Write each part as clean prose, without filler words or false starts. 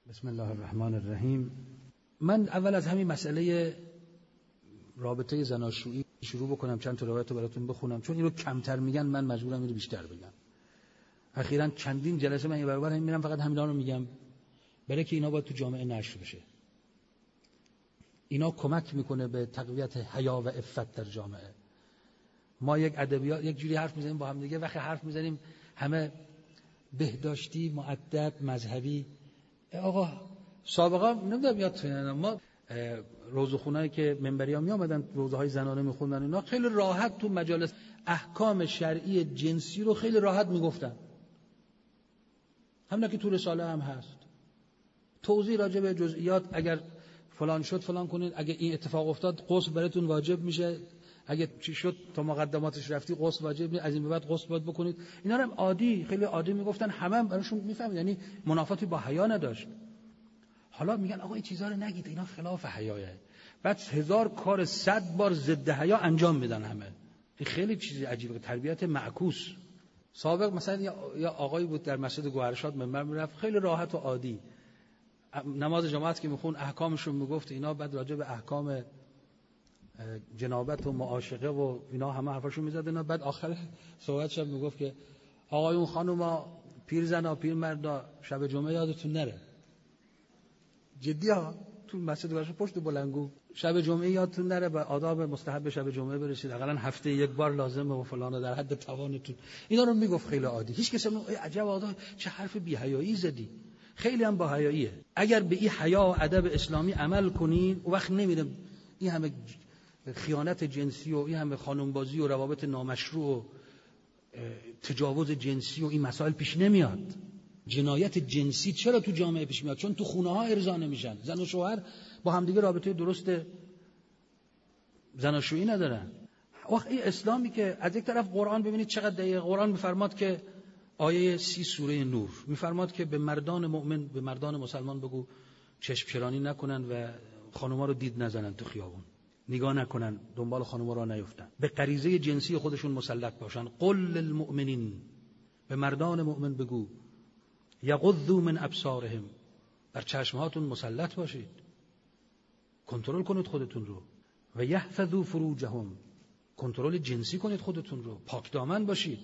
بسم الله الرحمن الرحیم. من اول از همین مسئله رابطه زناشویی شروع بکنم، چند تا روایت رو براتون بخونم، چون اینو کمتر میگن من مجبورم اینو بیشتر بگم. اخیراً چندین جلسه من این برابر هم میرم فقط همینا رو میگم، برای که اینا باید تو جامعه نشر بشه. اینا کمک میکنه به تقویت حیا و عفت در جامعه. ما یک ادبیات یک جوری حرف میزنیم با هم دیگه، وقتی حرف میزنیم همه بهداشتی، مؤدب، مذهبی. آقا سابقا نمیدونم یادتونه ما روزخونه‌ای که منبری‌ها میآمدن روزهای زنانه میخوندن، اینا خیلی راحت تو مجالس احکام شرعی جنسی رو خیلی راحت میگفتن. همین که تو رساله هم هست توضیح راجع به جزئیات، اگر فلان شد فلان کنید، اگه این اتفاق افتاد غسل براتون واجب میشه، اگه چی شد تا مقدماتش رفتی غسل واجب نیست، از این به بعد غسل باید بکنید. اینا رو عادی خیلی عادی میگفتن، همه هم براشون میفهمید، یعنی منافاتی با حیا نداشت. حالا میگن آقا این چیزا رو نگید، اینا خلاف حیاه. بعد 1000 کار 100 بار ضد حیا انجام میدن همه. این خیلی چیز عجیبه، تربیت معکوس. سابق مثلا یا آقایی بود در مسجد گوهرشاد منبر میرفت، خیلی راحت و عادی نماز جماعت که میخون احکامشون میگفت اینا، بعد راجع به احکام جنابت و معاشقه و اینا همه حرفاشون میزد اینا. بعد آخر صحبتش میگفت که آقایون خانوما پیرزنا پیرمردا شب جمعه یادتون نره. جدی ها، تو مسجد گوهرشاد پشت بلنگو شب جمعه یادتون نره، به آداب مستحب شب جمعه برسید، حداقل هفته یک بار لازمه و فلان در حد توانتون. اینا رو میگفت خیلی عادی. هیچ کسی نمیگفت عجب آقا چه حرف بی حیایی زدی. خیلی هم با حیاییه. اگر به این حیا و ادب اسلامی عمل کنین، اون وقت نمیره این همه خیانت جنسی و این همه خانمبازی و روابط نامشروع و تجاوز جنسی و این مسائل پیش نمیاد. جنایت جنسی چرا تو جامعه پیش میاد؟ چون تو خونه ها ارضا نمیشن. زن و شوهر با همدیگه رابطه درست زناشویی ندارن. وقت این اسلامی که از یک طرف قرآن ببینید چقدر دقیق قرآن میفرماد که آیه 30 سوره نور میفرماد که به مردان مؤمن، به مردان مسلمان بگو چشم چرانی نکنن و خانوما رو دید نزنن، تو خیابون نگاه نکنن، دنبال خانوما را نیفتن، به غریزه جنسی خودشون مسلط باشن. قل للمؤمنین، به مردان مؤمن بگو یغضوا من ابصارهم، بر چشمهاتون مسلط باشید، کنترل کنید خودتون رو. و یحفظوا فروجهم، کنترل جنسی کنید خودتون رو، پاک دامن باشید،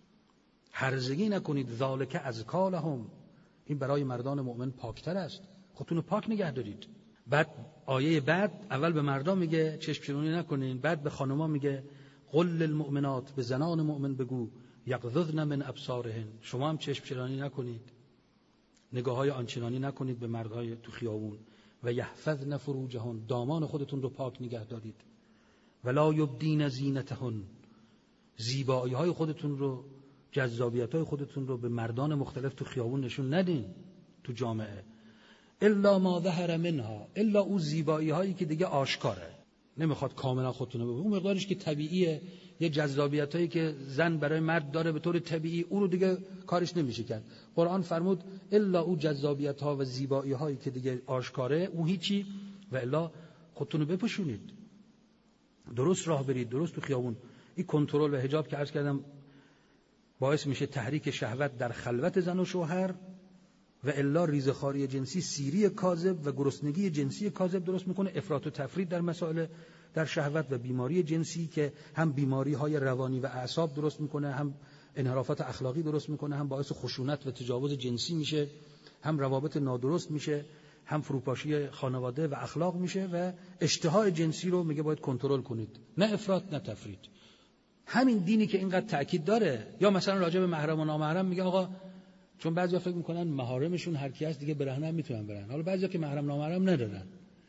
هرزگی نکنید. ذالک ازکی لهم، این برای مردان مؤمن پاکتر است، خودتون رو پاک نگه دارید. بعد آیه بعد اول به مردان میگه چشم چرانی نکنین، بعد به خانوما میگه قل للمؤمنات، به زنان مؤمن بگو یغضضن من ابصارهن، شما هم چشم چرانی نکنید، نگاه‌های آنچنانی نکنید به مردهای تو خیابون. و یحفظن فروجهن، دامان خودتون رو پاک نگه دارید. ولا یبدین زینتهن، زیبایی‌های خودتون رو، جذابیت‌های خودتون رو به مردان مختلف تو خیابون نشون ندین تو جامعه. الا ما ظهر منها، الا اون زیبایی‌هایی که دیگه آشکاره، نمیخواد کاملا خودتون رو ببینید، اون مقدارش که طبیعیه، یه جذابیتایی که زن برای مرد داره به طور طبیعی، اون رو دیگه کارش نمیشه کرد. قرآن فرمود الا اون جذابیت‌ها و زیبایی‌هایی که دیگه آشکاره، اون هیچی. و الا خودتون رو بپوشونید، درست راه برید، درست تو خیابون. این کنترل و حجاب که عرض کردم باعث میشه تحریک شهوت در خلوت زن و شوهر، و الا ریزخواری جنسی، سیری کاذب و گرسنگی جنسی کاذب درست میکنه، افراط و تفرید در مسائل در شهوت و بیماری جنسی که هم بیماری های روانی و اعصاب درست میکنه، هم انحرافات اخلاقی درست میکنه، هم باعث خشونت و تجاوز جنسی میشه، هم روابط نادرست میشه، هم فروپاشی خانواده و اخلاق میشه. و اشتهای جنسی رو میگه باید کنترل کنید، نه افراط نه تفرید. همین دینی که اینقدر تأکید داره. یا مثلا راجع به محرم و نامحرم میگه آقا، چون بعضیا فکر میکنن محارمشون هر کی هست دیگه برهنه هم میتونن برن، حالا بعضیا که محرم نامحرم ندارن.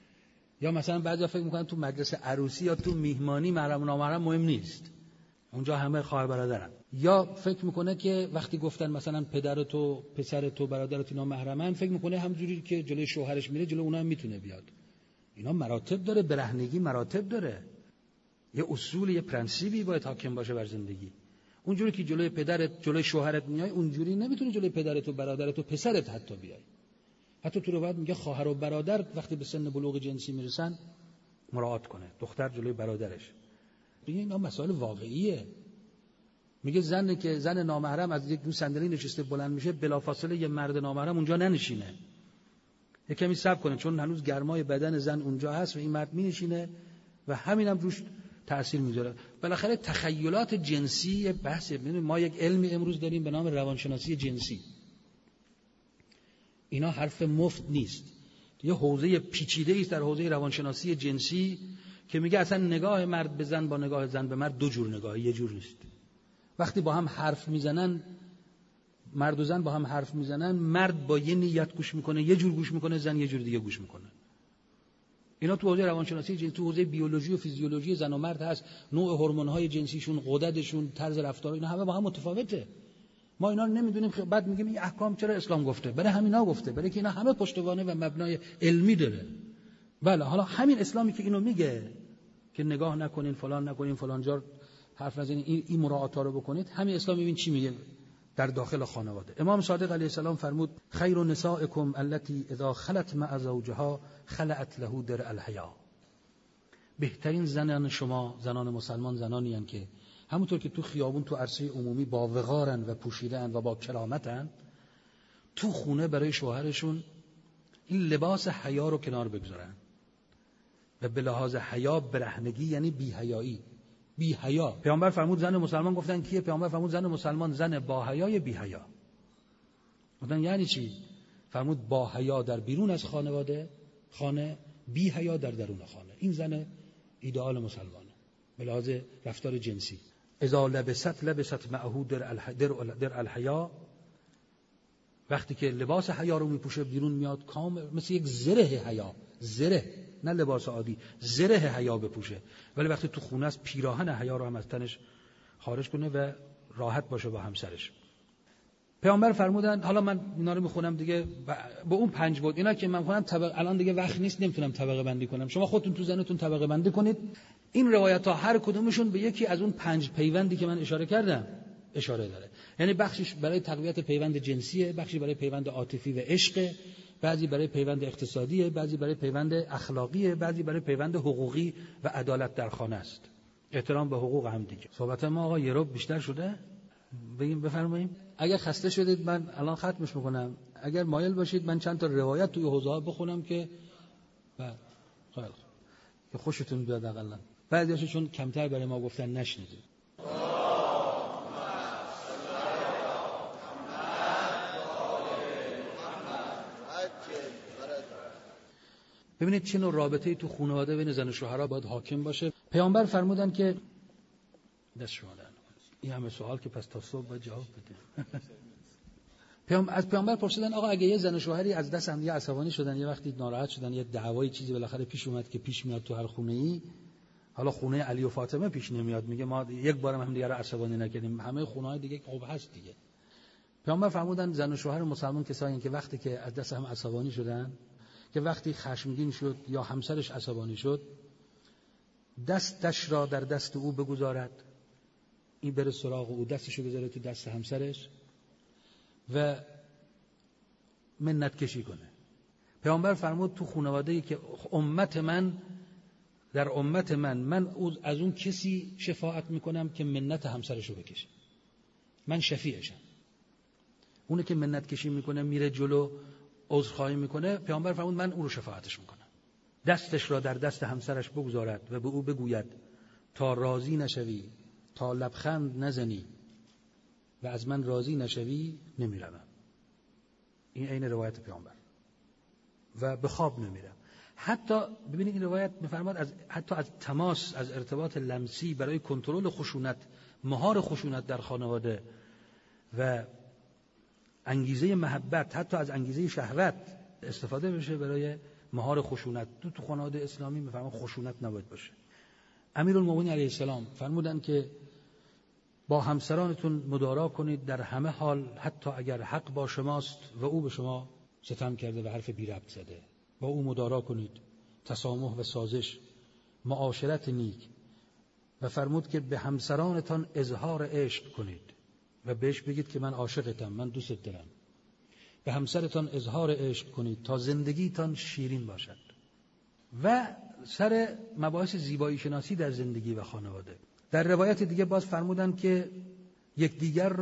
یا مثلا بعضیا فکر میکنن تو مجلس عروسی یا تو میهمانی محرم و نامحرم مهم نیست، اونجا همه خواهر برادرن. یا فکر میکنه که وقتی گفتن مثلا پدر تو، پسر تو، برادرت اینا محرمن، فکر میکنه همونجوری که جلوی شوهرش میره جلوی اونها هم میتونه بیاد. اینا مراتب داره، برهنگی مراتب داره، یه اصول، یه پرنسیبی باید حاکم باشه بر زندگی. اونجوری که جلوی پدرت، جلوی شوهرت میای، اونجوری نمیتونی جلوی پدرت و برادرت و پسرت حتی بیای. حتی تو روایت میگه خواهر و برادر وقتی به سن بلوغ جنسی میرسن مراعات کنه، دختر جلوی برادرش. اینا مسائل واقعیه. میگه زنی که زن نامحرم از یک دو صندلی نشسته بلند میشه، بلافاصله یه مرد نامحرم اونجا ننشینه. یک کمی صبر کنه، چون هنوز گرمای بدن زن اونجا هست و این مرد می‌نشینه و همینم روش تأثیر میذاره. بالاخره تخیلات جنسی بحث، ما یک علمی امروز داریم به نام روانشناسی جنسی. اینا حرف مفت نیست. یه حوزه پیچیده است در حوزه روانشناسی جنسی که میگه اصلا نگاه مرد به زن با نگاه زن به مرد دو جور نگاهه، یه جور نیست. وقتی با هم حرف میزنن، مرد و زن با هم حرف میزنن، مرد با یه نیت گوش میکنه، یه جور گوش میکنه، زن یه جور دیگه گوش میکنه. اینا تو حوزه روانشناسی جنسی، تو حوزه بیولوژی و فیزیولوژی زن و مرد هست، نوع هورمون‌های جنسیشون، غددشون، طرز رفتار، اینا همه با هم متفاوته. ما اینا رو نمیدونیم، بعد میگیم این احکام چرا اسلام گفته؟ برای همینا گفته، برای که اینا همه پشتوانه و مبنای علمی داره. بله، حالا همین اسلامی که اینو میگه که نگاه نکنین، فلان نکنین، فلان جا حرف نزنین، این مراعاتا رو بکنید، همین اسلام ببین چی میگه در داخل خانواده. امام صادق علیه السلام فرمود خیر نسائکم التي اذا خلت مع زوجها خلعت له درع الحیا. بهترین زنان شما، زنان مسلمان، زنانی هستند که همونطور که تو خیابون، تو عرصه عمومی با وقارن و پوشیدن و با کرامتن، تو خونه برای شوهرشون این لباس حیا رو کنار بگذارن و به لحاظ حیا برهنگی یعنی بی‌حیایی، بی‌حیا. پیامبر فرمود زن مسلمان، گفتن کیه؟ پیامبر فرمود زن مسلمان زن با حیای بی‌حیا. گفتن یعنی چی؟ فرمود با حیا در بیرون از خانه، بی‌حیا در درون خانه. این زن ایدئال مسلمانه به لحاظ رفتار جنسی. اذا لبست معه در الحیا، وقتی که لباس حیا رو میپوشه بیرون میاد، کامل مثل یک زره حیا، زره نه لباس عادی، زره حیا بپوشه. ولی وقتی تو خونه است پیراهن حیا رو هم از تنش خارج کنه و راحت باشه با همسرش. پیامبر فرمودن، حالا من اینا رو میخونم دیگه به اون 5 بود، اینا که من میخونم الان دیگه وقت نیست، نمیتونم طبقه بندی کنم، شما خودتون تو ذهنتون طبقه بندی کنید. این روایت ها هر کدومشون به یکی از اون 5 پیوندی که من اشاره کردم اشاره داره. یعنی بخشش برای تقویت پیوند جنسیه، بخشی برای پیوند عاطفی و عشق، بعضی برای پیوند اقتصادیه، بعضی برای پیوند اخلاقیه، بعضی برای پیوند حقوقی و عدالت در خانه است، احترام به حقوق هم دیگه. صحبت ما آقا یه ربع بیشتر شده؟ بگیم بفرمایید. اگر خسته شدید من الان ختمش میکنم، اگر مایل باشید من چند تا روایت توی حوزه ها بخونم که خیلی که خوشتون بیاد. اقلا بعضیاشو چون کمتر برای ما گفتن نشنیدید. ببینید چه نوع رابطه‌ای تو خانواده بین زن و شوهرها باید حاکم باشه. پیامبر فرمودن که دست شما در این همه سوال که پس تا صبح باید جواب بدیم. از پیامبر پرسیدن آقا اگه یه زن و شوهری از دست هم عصبانی شدن، یه وقتی ناراحت شدن، یه دعوایی چیزی بالاخره پیش اومد که پیش میاد تو هر خونه‌ای، حالا خونه علی و فاطمه پیش نمیاد، میگه ما یک بارم هم دیگه رو عصبانی نکردیم، همه خونه‌های دیگه خوب هست دیگه. پیامبر فرمودن زن و شوهر مسلمان کسایی که وقتی که از دست هم عصبانی شدن، که وقتی خشمگین شد یا همسرش عصبانی شد، دستش را در دست او بگذارد، این بره سراغ او، دستشو بذاره تو دست همسرش و منت کشی کنه. پیامبر فرمود تو خانواده‌ای که در امت من از اون کسی شفاعت میکنم که منت همسرشو بکشه، من شفیعشم. اونه که منت کشی میکنه، میره جلو، عذرخواهی میکنه، پیامبر فرمود من اون رو شفاعتش میکنم. دستش را در دست همسرش بگذارد و به او بگوید تا راضی نشوی، تا لبخند نزنی و از من راضی نشوی نمیروم. این عین روایت پیامبر. و به خواب نمیرم. حتی ببینید این روایت میفرماد حتی از تماس، از ارتباط لمسی برای کنترل خشونت، مهار خشونت در خانواده و انگیزه محبت، حتی از انگیزه شهوت استفاده بشه برای مهار خشونت. تو خانواده اسلامی میفرماد خشونت نباید باشه. امیرالمومنین علیه السلام فرمودن که با همسرانتون مدارا کنید در همه حال، حتی اگر حق با شماست و او به شما ستم کرده و حرف بی ربط زده، با او مدارا کنید، تسامح و سازش، معاشرت نیک. و فرمود که به همسرانتان اظهار عشق کنید و بهش بگید که من عاشقتم، من دوست دارم. به همسرتان اظهار عشق کنید تا زندگیتان شیرین باشد. و سر مباحث زیبایی شناسی در زندگی و خانواده. در روایت دیگه باز فرمودن که یکدیگر را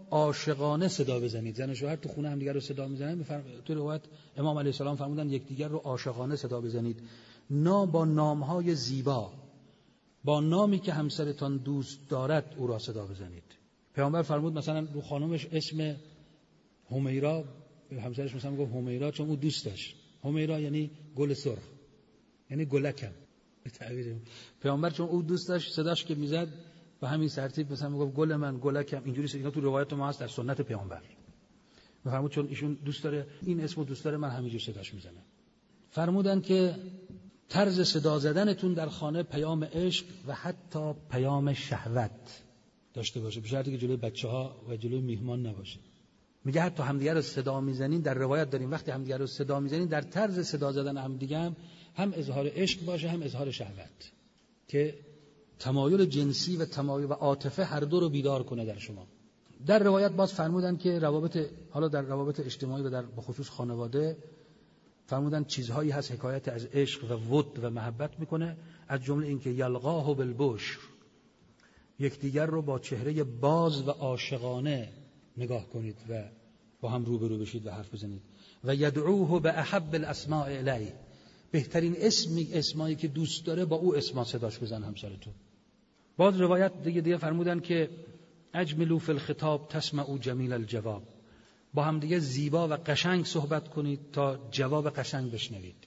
عاشقانه صدا بزنید. زن و شوهر تو خونه هم دیگر رو صدا میزنن. تو روایت امام علیه السلام فرمودن یکدیگر رو عاشقانه صدا بزنید. با نامهای زیبا، با نامی که همسرتان دوست دارد او را صدا بزنید. پیامبر فرمود مثلا رو خانمش اسم همیرا، به همسرش مثلا میگفت همیرا چون او دوست داشت. همیرا یعنی گل سرخ، یعنی گلکم به تعبیر پیامبر، چون او دوست داشت صداش که میزد به همین ترتیب مثلا میگفت گل من، گلکم. اینجوری اینا تو روایت ما هست در سنت پیامبر. میفرمود چون ایشون دوست داره این اسمو دوست داره من همینجور صداش میزنم. فرمودن که طرز صدا زدنتون در خانه پیام عشق و حتی پیام شهوت داشته باشه، به شرطی که جلوی بچه‌ها و جلوی میهمان نباشه. میگه حتی همدیگه رو صدا میزنین، در روایت داریم وقتی همدیگه رو صدا میزنین در طرز صدا زدن همدیگه هم اظهار عشق باشه هم اظهار شهوت، که تمایل جنسی و تمایل و عاطفه هر دو رو بیدار کنه در شما. در روایت باز فرمودن که حالا در روابط اجتماعی و در بخصوص خانواده فرمودن چیزهایی هست حکایت از عشق و ود و محبت میکنه، از جمله این که یلقاه بالبشر، یکدیگر رو با چهره باز و عاشقانه نگاه کنید و با هم روبرو بشید و حرف بزنید. و یدعوه به احب الاسماء الیه، بهترین اسمایی که دوست داره با او اسما صداش بزن همسرتون. باز روایت دیگه فرمودن که اجملوا فی الخطاب تسمعوا جمیل الجواب، با هم دیگه زیبا و قشنگ صحبت کنید تا جواب قشنگ بشنوید.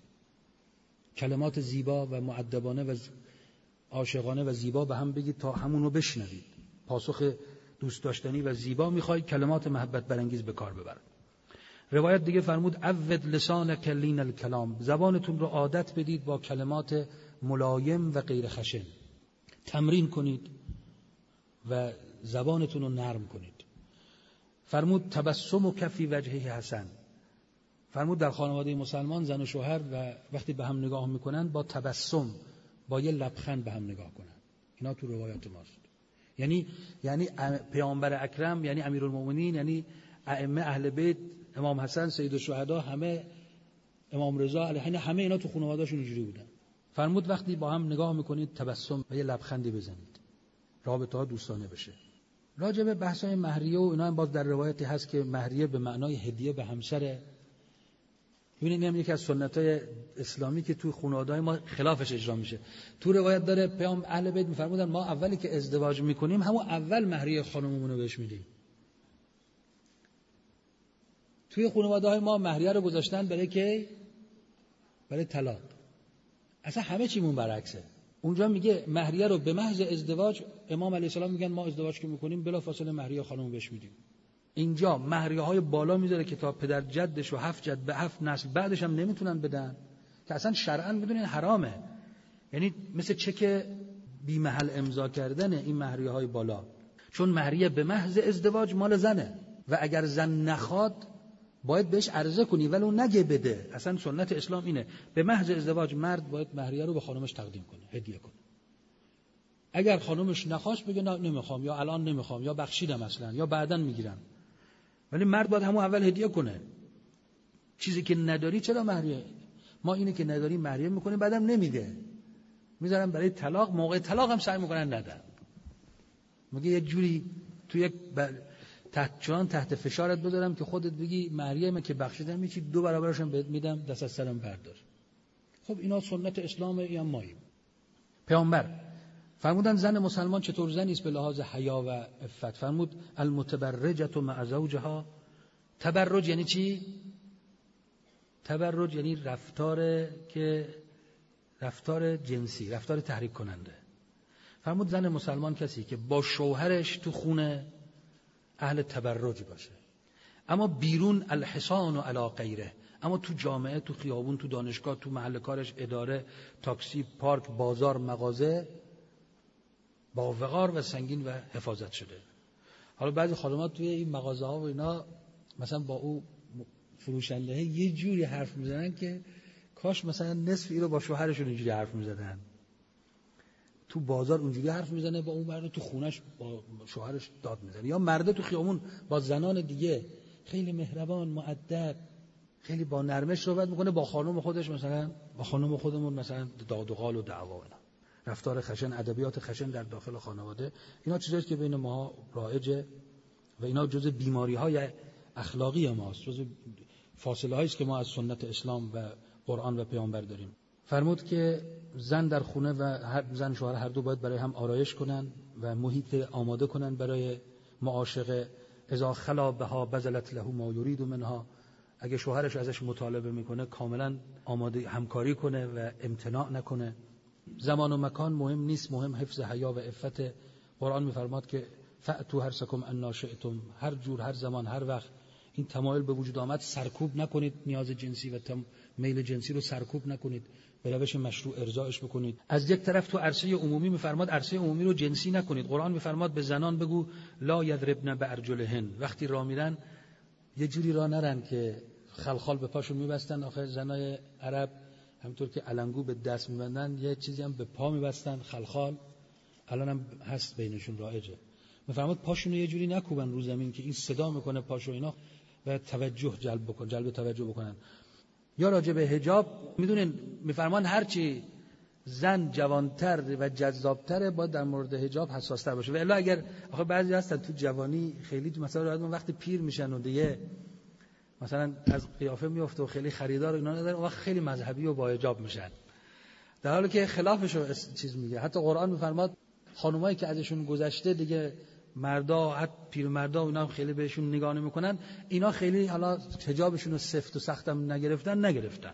کلمات زیبا و مؤدبانه و عاشقانه و زیبا به هم بگید تا همونو بشنوید. پاسخ دوست داشتنی و زیبا میخواید، کلمات محبت برانگیز به کار ببرید. روایت دیگه فرمود عود لسانک لین الکلام، زبانتون رو عادت بدید با کلمات ملایم و غیر خشن. تمرین کنید و زبانتون رو نرم کنید. فرمود تبسم کفی وجهه حسن، فرمود در خانواده مسلمان زن و شوهر و وقتی به هم نگاه میکنن با تبسم، با یه لبخند به هم نگاه کنن. اینا تو روایات ماست. یعنی پیامبر اکرم، یعنی امیرالمومنین، یعنی ائمه اهل بیت، امام حسن سید الشهدا، همه امام رضا علیه، همه اینا تو خانواده‌شون اینجوری بودن. فرمود وقتی با هم نگاه میکنید تبسم و یه لبخندی بزنید، رابطه ها دوستانه بشه. راجع به بحث‌های مهریه و اینا هم باز در روایتی هست که مهریه به معنای هدیه به همسر. ببینید این یکی از سنت‌های اسلامی که تو خانواده‌های ما خلافش اجرا میشه. تو روایت داره پیام اهل بیت میفرمودن ما اولی که ازدواج میکنیم همون اول مهریه خانممون رو بهش میدیم. توی خانواده‌های ما مهریه رو گذاشتن برای طلاق. اصلا همه چیمون برعکسه. اونجا میگه مهریه رو به محض ازدواج، امام علیه السلام میگن ما ازدواج که میکنیم بلافاصله مهریه خانم بهش میدیم. اینجا مهریه های بالا میذاره که تا پدر جدش و 7 جد به 7 نسل بعدش هم نمیتونن بدن، که اصلا شرعاً میدونین حرامه. یعنی مثل چک بی محل امضا کردن این مهریه های بالا، چون مهریه به محض ازدواج مال زنه و اگر زن نخواد باید بهش عرضه کنی ولی اون نگه بده. اصلا سنت اسلام اینه به محض ازدواج مرد باید مهریه رو به خانمش تقدیم کنه، هدیه کنه. اگر خانمش نخواست بگه نه نمیخوام، یا الان نمیخوام، یا بخشیدم اصلا، یا بعداً میگیرم. ولی مرد باید همون اول هدیه کنه. چیزی که نداری چرا مهریه؟ ما اینه که نداری مهریه میکنیم بعدم نمیده، میذارن برای طلاق، موقع طلاق هم سعی میکنن ندن. میگه یک جوری تو یک تحت فشارت بذارم که خودت بگی مهریه من که بخشیدم میچی 2 برابرش هم بهت میدم، دست از سرم بردار. خب اینا سنت اسلامه یا ماییم. پیامبر فرمودن زن مسلمان چطور زنی است به لحاظ حیا و عفت. فرمود المتبرجة مع زوجها. تبرج یعنی چی؟ تبرج یعنی رفتار جنسی، رفتار تحریک کننده. فرمود زن مسلمان کسی که با شوهرش تو خونه اهل تبرج باشه، اما بیرون الحصان و علی غیره، اما تو جامعه، تو خیابون، تو دانشگاه، تو محل کارش، اداره، تاکسی، پارک، بازار، مغازه با وقار و سنگین و حفاظت شده. حالا بعضی خانمات توی این مغازه ها و اینا مثلا با او فروشنده یه جوری حرف میزنن که کاش مثلا نصف اینو با شوهرشون اینجوری حرف میزدن. تو بازار اونجوری حرف میزنه با اون مرد، تو خونش با شوهرش داد میزنه. یا مرده تو خیابون با زنان دیگه خیلی مهربان، مؤدب، خیلی با نرمش صحبت میکنه، با خانم خودش مثلا با خانم خودمون مثلا داد و قال و دعوا. رفتار خشن، ادبیات خشن در داخل خانواده، اینا چیزایی که بین ما رایجه و اینا جزء بیماری‌های اخلاقی ماست، جزء فاصله‌هایی است که ما از سنت اسلام و قرآن و پیامبر داریم. فرمود که زن در خونه و زن شوهر هر دو باید برای هم آرایش کنن و محیط آماده کنن برای معاشقه. اذا خلا بها بذلت له ما یرید منها، اگه شوهرش ازش مطالبه میکنه کاملا آماده همکاری کنه و امتناع نکنه. زمان و مکان مهم نیست، مهم حفظ حیا و عفت. قرآن میفرماد که فأتوا حرثکم انا شئتم، هر جور، هر زمان، هر وقت این تمایل به وجود آمد سرکوب نکنید، نیاز جنسی و میل جنسی رو سرکوب نکنید، به روش مشروع ارضاعش بکنید. از یک طرف تو عرصه عمومی میفرماد عرصه عمومی رو جنسی نکنید. قرآن میفرماد به زنان بگو لا یضربن بارجلهن، وقتی راه میرن یه جوری راه نرن که خلخال به پاشون میبستن. آخه زنای عرب همونطور که علنگو به دست میبندن یه چیزی هم به پا میبستن، خلخال، الان هم هست بینشون رایجه. میفرماد پاشون رو یه جوری نکوبن رو زمین که این صدا میکنه پاشو اینا و توجه جلب توجه بکنن. یا راجع به حجاب میدونین میفرمان هرچی زن جوانتر و جذابتره باید در مورد حجاب حساستر باشه. و الا اگر آخه بعضی هستن تو جوانی خیلی مثلا وقتی پیر میشن و دیگه مثلا از قیافه میفته و خیلی خریدار اینا نداره، اون وقت خیلی مذهبی و با حجاب میشن، در حالی که خلافش رو چیز میگه. حتی قرآن میفرماد خانمایی که ازشون گذشته دیگه مردا، حتی پیرمردا اینا هم خیلی بهشون نگاه نمیکنن، اینا خیلی حالا حجابشون رو سفت و سختم نگرفتن.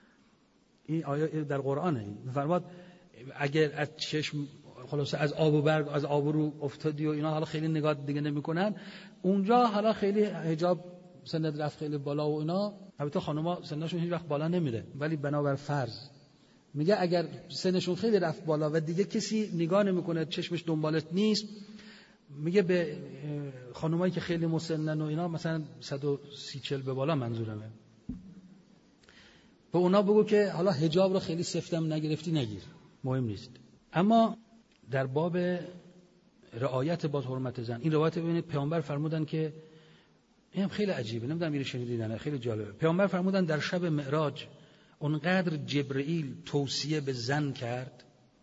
این آیه در قرآنه. میفرماد اگر از چشم خلاصه از آب و برگ از آب رو افتادی و اینا حالا خیلی نگاه دیگه نمیکنن، اونجا حالا خیلی حجاب سنت رفت خیلی بالا و اینا. البته خانم‌ها سنشون هیچ وقت بالا نمیره، ولی بنابر فرض میگه اگر سنشون خیلی رفت بالا و دیگه کسی نگاه نمیکنه، چشمش دنبالت نیست، میگه به خانمایی که خیلی مسنن و اینا، مثلا 130-40 به بالا منظورمه، به اونا بگو که حالا حجاب رو خیلی سفتم نگرفتی نگیر، مهم نیست. اما در باب رعایت با حرمت زن، این روایت ببینید پیامبر فرمودن که این هم خیلی عجیبه، نمیدونم میره شنیدین، خیلی جالبه. پیامبر فرمودن در شب معراج اونقدر جبرئیل توصیه به زن کرد،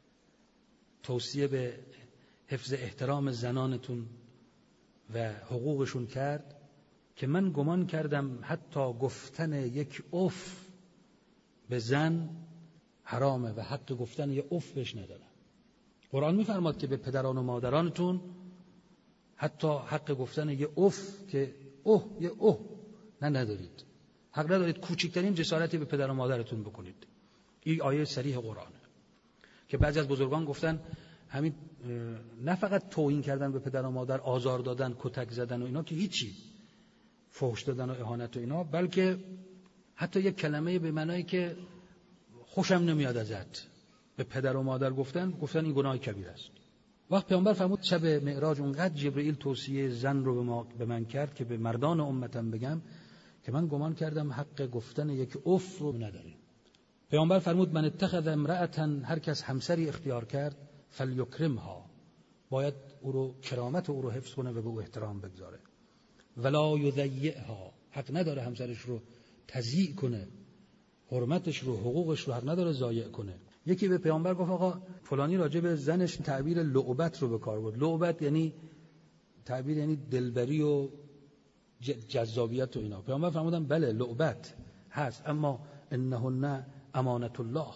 توصیه به حفظ احترام زنانتون و حقوقشون کرد که من گمان کردم حتی گفتن یک اف به زن حرامه و حق گفتن یک اف بهش ندارم. قرآن میفرماد که به پدران و مادرانتون حتی حق گفتن یک اف که یه ندارید، حق ندارید کوچکترین جسارتی به پدر و مادرتون بکنید. این آیه صریح قرآنه که بعضی از بزرگان گفتن همین نه فقط توهین کردن به پدر و مادر، آزار دادن، کتک زدن و اینا که هیچی، فحش دادن و اهانت و اینا، بلکه حتی یک کلمه به معنایی که خوشم نمیاد ازت به پدر و مادر گفتن این گناه کبیر است. وقت پیامبر فرمود شب معراج اونقدر جبرئیل توصیه زن رو به من کرد که به مردان امتم بگم که من گمان کردم حق گفتن یک اف رو نداریم. پیامبر فرمود من اتخذ امرأة، هر کس همسری اختیار کرد، فلیکرمها، باید او رو کرامت او رو حفظ کنه و به او احترام بگذاره. ولا یضیعها، حق نداره همسرش رو تضییع کنه، حرمتش رو، حقوقش رو حق نداره ضایع کنه. یکی به پیامبر گفت آقا فلانی راجع به زنش تعبیر لعبت رو به کار برد. لعبت یعنی تعبیر یعنی دلبری و جذابیت و اینا. پیامبر فرمودن بله لعبت هست، اما انهن امانت الله،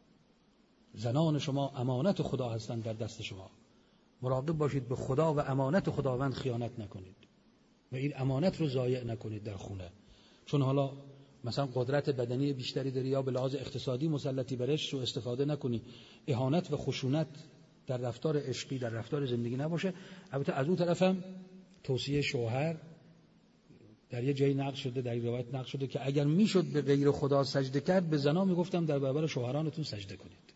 زنان شما امانت خدا هستند در دست شما، مراقب باشید به خدا و امانت خداوند خیانت نکنید و این امانت رو ضایع نکنید در خونه. چون حالا مثلا قدرت بدنی بیشتری داری یا به لحاظ اقتصادی مسلطی برش رو استفاده نکنی، اهانت و خشونت در رفتار عشقی، در رفتار زندگی نباشه. البته از اون طرف هم توصیه شوهر در یه جایی نقل شده، در روایت نقل شده که اگر میشد به غیر خدا سجده کرد، به زنا میگفتم در برابر شوهرانتون سجده کنید.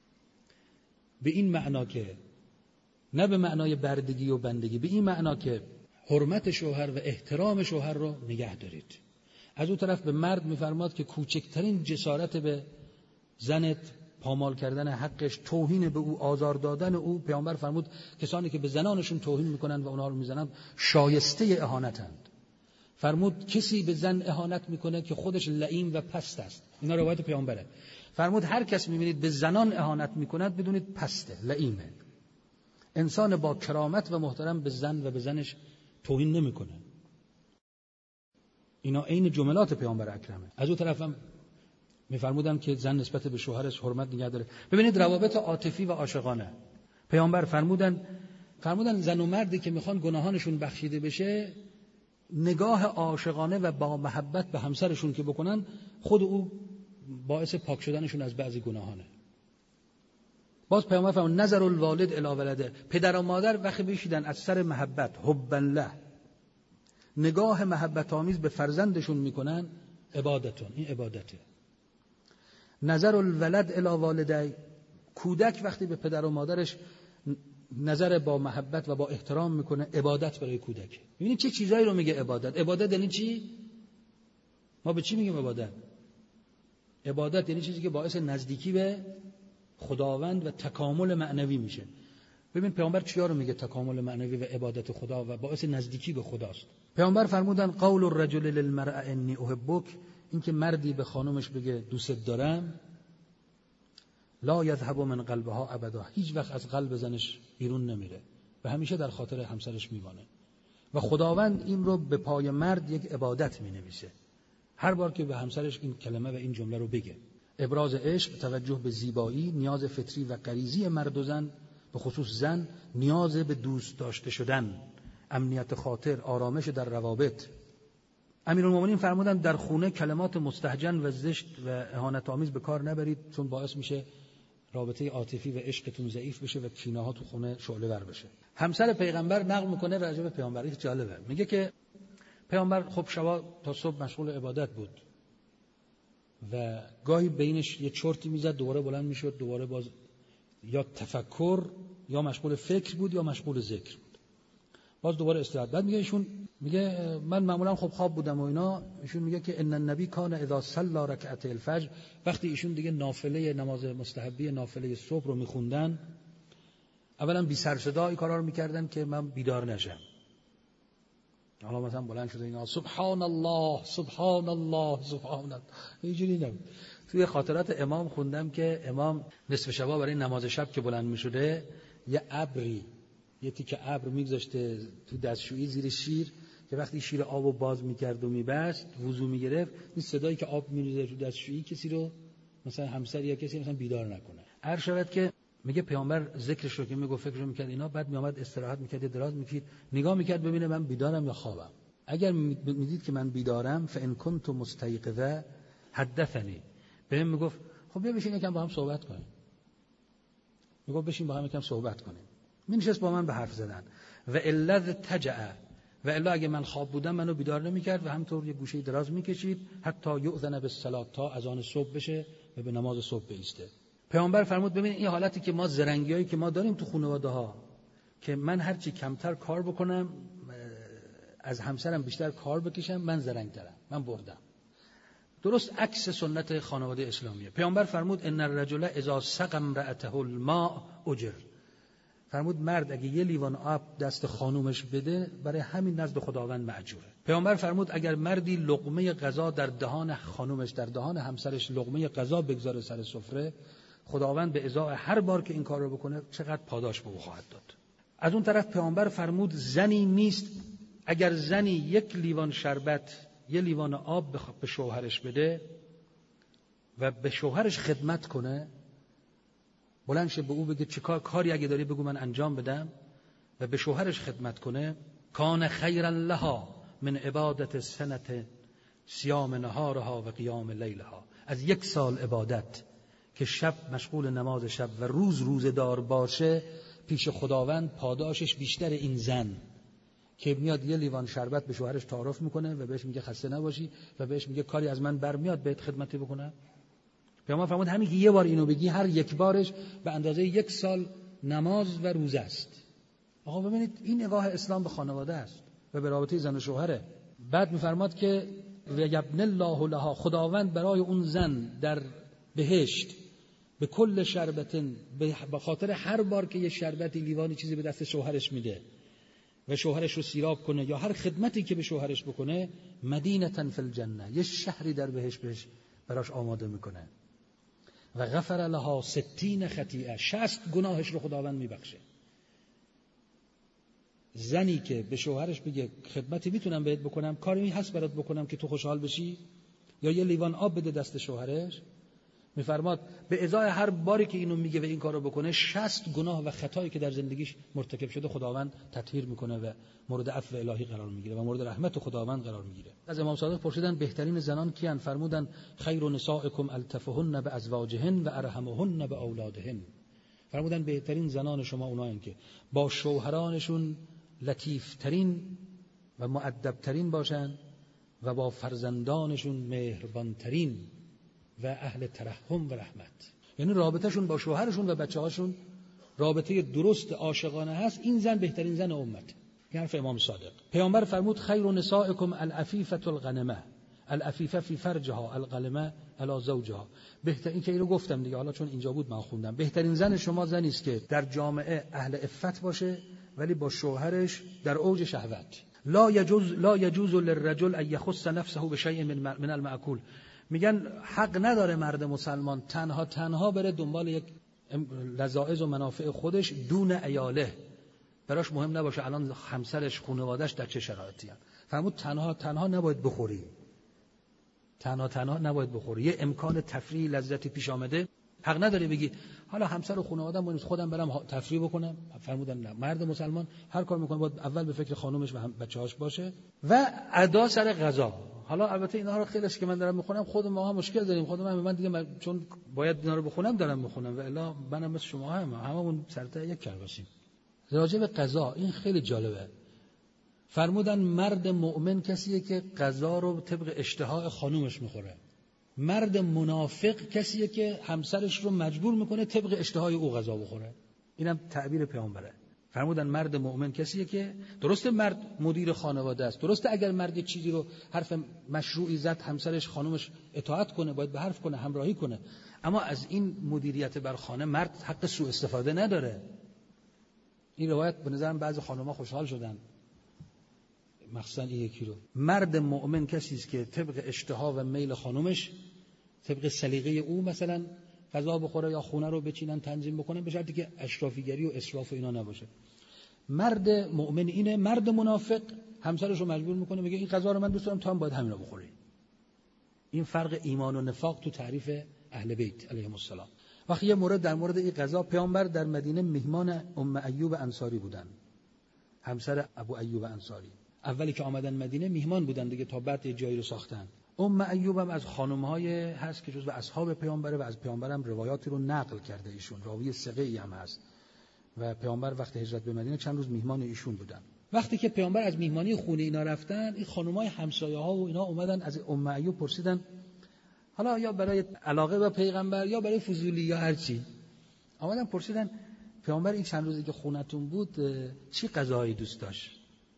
به این معنا که نه به معنای بردگی و بندگی، به این معنا که حرمت شوهر و احترام شوهر رو نگه دارید. از اون طرف به مرد میفرماد که کوچکترین جسارت به زنت، پامال کردن حقش، توهین به او، آزار دادن او، پیامبر فرمود کسانی که به زنانشون توهین میکنن و اونها رو میزنن شایسته اهانتند. فرمود کسی به زن اهانت میکنه که خودش لئیم و پست است. اینا روایت پیامبره. فرمود هر کس میبینید به زنان اهانت میکند بدونید پسته، لئیمه. انسان با کرامت و محترم به زن و به زنش توهین نمیکنه. اینا عین جملات پیامبر اکرمه. از اون طرف هم میفرمودن که زن نسبت به شوهرش حرمت نگه داره. ببینید روابط عاطفی و عاشقانه. پیامبر فرمودن زن و مردی که میخوان گناهانشون بخشیده بشه، نگاه عاشقانه و با محبت به همسرشون که بکنن، خود او باعث پاک شدنشون از بعضی گناهانه. باز پیامبر فرمود نظر الوالد الی ولده، پدر و مادر وقتی بشیدن از سر محبت حب الله نگاه محبت آمیز به فرزندشون میکنن، عبادتون، این عبادته. نظر الولد الی والدی، کودک وقتی به پدر و مادرش نظر با محبت و با احترام میکنه، عبادت برای کودک. ببینید چه چیزایی رو میگه عبادت. عبادت یعنی چی؟ ما به چی میگیم عبادت؟ عبادت یعنی چیزی که باعث نزدیکی به خداوند و تکامل معنوی میشه. ببین پیامبر چیا رو میگه تکامل معنوی و عبادت خدا و باعث نزدیکی به خداست. پیامبر فرمودن قول الرجل للمرأة انی احبک، این که مردی به خانومش بگه دوست دارم، لا یذهب من قلبها ابدا، هیچ وقت از قلب زنش بیرون نمیره و همیشه در خاطر همسرش میمانه. و خداوند این رو به پای مرد یک عبادت مینویسه هر بار که به همسرش این کلمه و این جمله رو بگه. ابراز عشق، توجه به زیبایی، نیاز فطری و غریزی مرد و زن، به خصوص زن نیاز به دوست داشته شدن، امنیت خاطر، آرامش در روابط. امیرالمومنین فرمودن در خونه کلمات مستهجن و زشت و اهانت آمیز به کار نبرید، چون باعث میشه رابطه عاطفی و عشقتون ضعیف بشه و کینه‌ها تو خونه شعله ور بشه. همسر پیغمبر نقل میکنه راجع به پیامبر، این جالبه، میگه که پیامبر خب شبا تا صبح مشغول عبادت بود و گاهی بینش یه چرتی میزد، دوباره بلند میشد، دوباره باز یا تفکر یا مشغول فکر بود یا مشغول ذکر بود، باز دوباره استراحت. بعد میگه من معمولا خب خواب بودم و اینا. ایشون میگه که ان النبی کان اذا صلى رکعت الفجر، وقتی ایشون دیگه نافله نماز مستحبی نافله صبح رو میخوندن، اولا بی سر صدا این کارا رو میکردن که من بیدار نشم. حالا مثلا بلند شده اینا سبحان الله سبحان الله سبحان الله، اینجوری نبود. توی خاطرات امام خوندم که امام نصف شبا برای نماز شب که بلند میشده، یه ابری، یه تیکه ابر میگذاشته تو دستشویی زیر شیر که وقتی شیر آبو باز میکرد و میبست وضو میگرفت، این صدایی که آب میریزه تو دستشویی کسی رو مثلا همسر یا کسی مثلا بیدار نکنه. هر شود که میگه پیامبر ذکرش رو که میگفت فکرش میکرد اینا، بعد میامد استراحت میکرد، دراز میکشید، نگاه میکرد ببینه من بیدارم یا خوابم. اگر میدید که من بیدارم فان کنت مستيقظا حدثني، بهم میگفت خب بیا بشین یکم با هم صحبت کنیم. میگفت بشین با هم یکم صحبت کنیم. مینشست با من به حرف زدن. و الا تجع، و الا اگه من خواب بودم منو بیدار نمیکرد و همطور یه گوشه دراز میکشید حتی یؤذن بالصلاه، تا اذان صبح بشه و به نماز صبح بایسته. پیامبر فرمود ببین این حالتی که ما زرنگیایی که ما داریم تو خانواده ها، که من هرچی کمتر کار بکنم از همسرم بیشتر کار بکشم، من زرنگترم، من بردم. درست عکس سنت خانواده اسلامیه. پیامبر فرمود ان الرجل اذا سقى امرأته الماء اجر، فرمود مرد اگه یه لیوان آب دست خانومش بده برای همین نزد خداوند مأجوره. پیامبر فرمود اگر مردی لقمه غذا در دهان خانومش، در دهان همسرش لقمه غذا بگذاره سر سفره، خداوند به ازای هر بار که این کار رو بکنه چقدر پاداش به او خواهد داد. از اون طرف پیامبر فرمود زنی نیست اگر زنی یک لیوان شربت، یک لیوان آب به شوهرش بده و به شوهرش خدمت کنه، بلند شه به او بگه چه کاری اگه داری بگو من انجام بدم، و به شوهرش خدمت کنه، کان خیرا لها من عبادت سنت صیام نهارها و قیام لیلها، از 1 سال عبادت که شب مشغول نماز شب و روز روزدار باشه، پیش خداوند پاداشش بیشتر این زن که میاد یه لیوان شربت به شوهرش تعارف میکنه و بهش میگه خسته نباشی و بهش میگه کاری از من برمیاد بهت خدمتی بکنم. پیامبر فرمود همین که یه بار اینو بگی، هر یک بارش به اندازه 1 سال نماز و روزه است. آقا ببینید این نگاه اسلام به خانواده است و به رابطه زن و شوهره. بعد میفرماد که و یبن الله لها، خداوند برای اون زن در بهشت به کل شربتن، به خاطر هر بار که یه شربتی لیوانی چیزی به دست شوهرش میده و شوهرش رو سیراب کنه یا هر خدمتی که به شوهرش بکنه، مدینة فی الجنه، یه شهری در بهشت براش آماده میکنه. و غفر لها 60 خطیئه، 60 گناهش رو خداوند میبخشه. زنی که به شوهرش بگه خدمتی میتونم بهت بکنم، کاری هست برات بکنم که تو خوشحال بشی، یا یه لیوان آب بده دست شوهرش، میفرماد به ازای هر باری که اینو میگه و این کارو بکنه 60 گناه و خطایی که در زندگیش مرتکب شده خداوند تطهیر میکنه و مورد عفو الهی قرار میگیره و مورد رحمت خداوند قرار میگیره. از امام صادق پرسیدن بهترین زنان کیان؟ فرمودن خیر نسائکم الطفهن بازواجهن و ارحمهن باولادهن. فرمودن بهترین زنان شما اونایین که با شوهرانشون لطیفترین و مؤدبترین باشن و با فرزندانشون مهربانترین و اهل ترحم و رحمت. یعنی رابطهشون با شوهرشون و بچه‌هاشون رابطه درست عاشقانه هست. این زن بهترین زن امت. این حرف امام صادق. پیامبر فرمود خیر نسائکم العفیفة الغنمه العفیفه فی فرجها الغلمه علی زوجها. این که اینو گفتم دیگه، حالا چون اینجا بود من خوندم. بهترین زن شما زنی است که در جامعه اهل عفت باشه ولی با شوهرش در اوج شهوت. لا یجوز للرجل ان یخص نفسه بشیء من المأکول. میگن حق نداره مرد مسلمان تنها بره دنبال یک لذائذ و منافع خودش دون عیاله. براش مهم نباشه الان همسرش خانواده‌اش در چه شرایطی ان. فرمود تنها نباید بخوری. تنها نباید بخوری. یه امکان تفریح لذتی پیش آمده، حق نداره بگی حالا همسر و خانواده‌ام مونس خودم برم تفریح بکنم. فرمودن نه، مرد مسلمان هر کار میکنه باید اول به فکر خانومش و بچه‌هاش باشه و ادا سر قضا. حالا البته اینها رو خیلیش که من دارم میخونم خود ما مشکل داریم. خود من دیگه چون باید اینا رو بخونم دارم میخونم و الا منم مثل شما هممون سرتا یک کرباسیم. راجع به قضا این خیلی جالبه. فرمودن مرد مؤمن کسیه که قضا رو طبق اشتهای خانومش میخوره. مرد منافق کسیه که همسرش رو مجبور میکنه طبق اشتهای او غذا بخوره. اینم تعبیر پیامبره. فرمودن مرد مؤمن کسیه که درسته مرد مدیر خانواده است، درسته اگر مرد یک چیزی رو حرف مشروعی زد همسرش خانومش اطاعت کنه، باید به حرف کنه، همراهی کنه، اما از این مدیریت بر خانه مرد حق سوء استفاده نداره. این روایت به نظرم بعضی خانم‌ها خوشحال شدن مخصوصا این یکی رو. مرد مؤمن کسی است که طبق اشتها و میل خانومش، طبق سلیقه او مثلا غذا بخوره یا خونه رو بچینن تنظیم بکنن، به شرطی که اشرافیگری و اسراف و اینا نباشه. مرد مؤمن اینه. مرد منافق همسرش رو مجبور میکنه میگه این غذا رو من دوست دارم تو هم باید همین رو بخوری. این فرق ایمان و نفاق تو تعریف اهل بیت علیهم السلام. وقتی یه مورد در مورد این غذا، پیامبر در مدینه مهمان ام ایوب انصاری بودن، همسر ابو ایوب انصاری. اولی که آمدن مدینه میهمان بودن دیگه، تا بعد یه جایی رو ساختن. ام ایوب هم از خانم‌های هست که جزو اصحاب پیامبره و از پیامبرم روایاتی رو نقل کرده. ایشون راوی ثقه‌ای هم هست و پیامبر وقت هجرت به مدینه چند روز میهمان ایشون بودن. وقتی که پیامبر از میهمانی خونه اینا رفتن، این خانم‌های همسایه‌ها و اینا اومدن از ام ایوب پرسیدن، حالا یا برای علاقه به پیغمبر یا برای فضولی یا هر چی، اومدن پرسیدن پیامبر این چند روزی که خونتون بود چی غذایی دوست داشت؟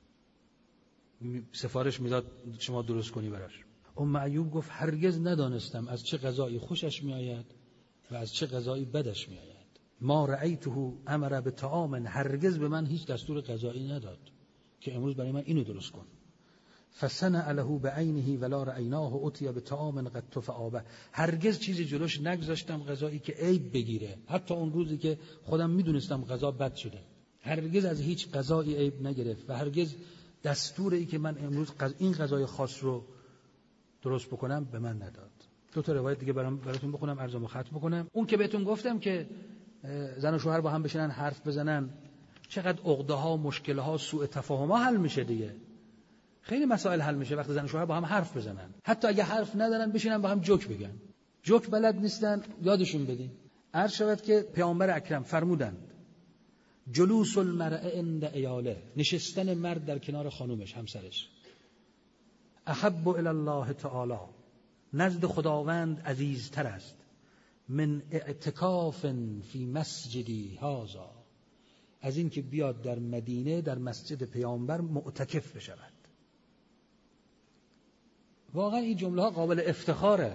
سفارش میداد شما درست کنی براش. ام ایوب گفت هرگز ندانستم از چه غذایی خوشش میآید و از چه غذایی بدش میآید. ما رأیته امر بطعام، هرگز به من هیچ دستور غذایی نداد که امروز برای من اینو درست کن. فصنع له بعینه ولا رأیناه اتی بطعام قد تفعابه، هرگز چیزی جلوش نگذاشتم غذایی که عیب بگیره، حتی اون روزی که خودم میدونستم غذا بد شده هرگز از هیچ غذایی عیب نگرفت و هرگز دستوری که من امروز این غذای خاص رو درست بکنم به من نداد. دو تا روایت دیگه براتون بخونم ارزمو ختم بکنم. اون که بهتون گفتم که زن و شوهر با هم بشینن حرف بزنن، چقدر عقده ها، مشکل ها، سوء تفاهم ها حل میشه دیگه. خیلی مسائل حل میشه وقتی زن و شوهر با هم حرف بزنن. حتی اگه حرف ندارن بشینن با هم جوک بگن. جوک بلد نیستن یادشون بدین. عرض شود که پیامبر اکرم فرمودند جلوس المرء عند عیاله، نشستن مرد در کنار خانومش، همسرش، احب الی الله تعالی، نزد خداوند عزیزتر است، من اعتکاف فی مسجدی هذا، از این که بیاد در مدینه در مسجد پیامبر معتکف بشود. واقعا این جمله ها قابل افتخاره.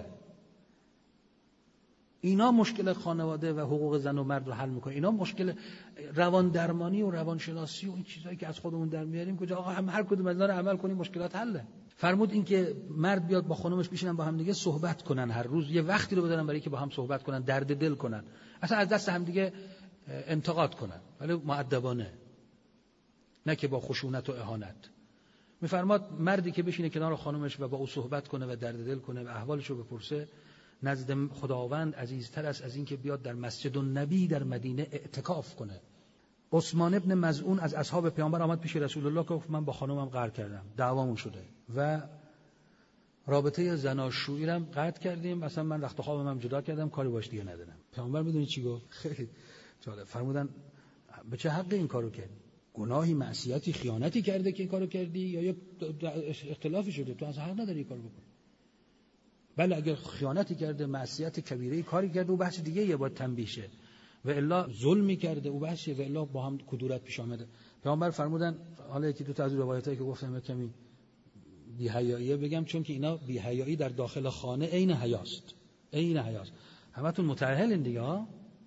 اینا مشکل خانواده و حقوق زن و مرد رو حل میکنه. اینا مشکل روان درمانی و روانشناسی و این چیزایی که از خودمون در میاریم کجا آقا هم هر کدوم از اینا رو عمل کنیم مشکلات حله. فرمود این که مرد بیاد با خانومش بشینن با هم دیگه صحبت کنن، هر روز یه وقتی رو بذارن برای که با هم صحبت کنن، درد دل کنن، اصلا از دست هم دیگه انتقاد کنن ولی مؤدبانه، نه که با خشونت و اهانت. میفرماد مردی که بشینه کنار خانومش و با او صحبت کنه و درد دل کنه و احوالش رو بپرسه، نزد خداوند عزیزتر است از این که بیاد در مسجد النبی در مدینه اعتکاف کنه. عثمان ابن مظعون از اصحاب پیامبر آمد پیش رسول الله که من با خانومم قهر کردم، دعوامون شده و رابطه زناشویی رو قطع کردیم، مثلا من رخت خوابم هم جدا کردم، کاری باش دیگه ندارم. پیامبر میدونی چی گفت؟ خیلی جالب. فرمودن به چه حق این کارو کردی؟ گناهی، معصیتی، خیانتی کرده که این کارو کردی یا اختلافی شده؟ تو از حق نداری این کارو بکنی. بله اگر خیانتی کرده، معصیت کبیره کاری کرده، او بحث دیگه یه باید تنبیه شه، و الا ظلمی کرده او بحثه، و الا با هم کدورت پیش آمده. پیامبر فرمودن، حالا یکی دو تا از روایتایی که گفتم کمی بی‌حیاییه بگم، چون که اینا بی‌حیایی در داخل خانه عین حیاست، عین حیاست. همتون متأهلین دیگه ها،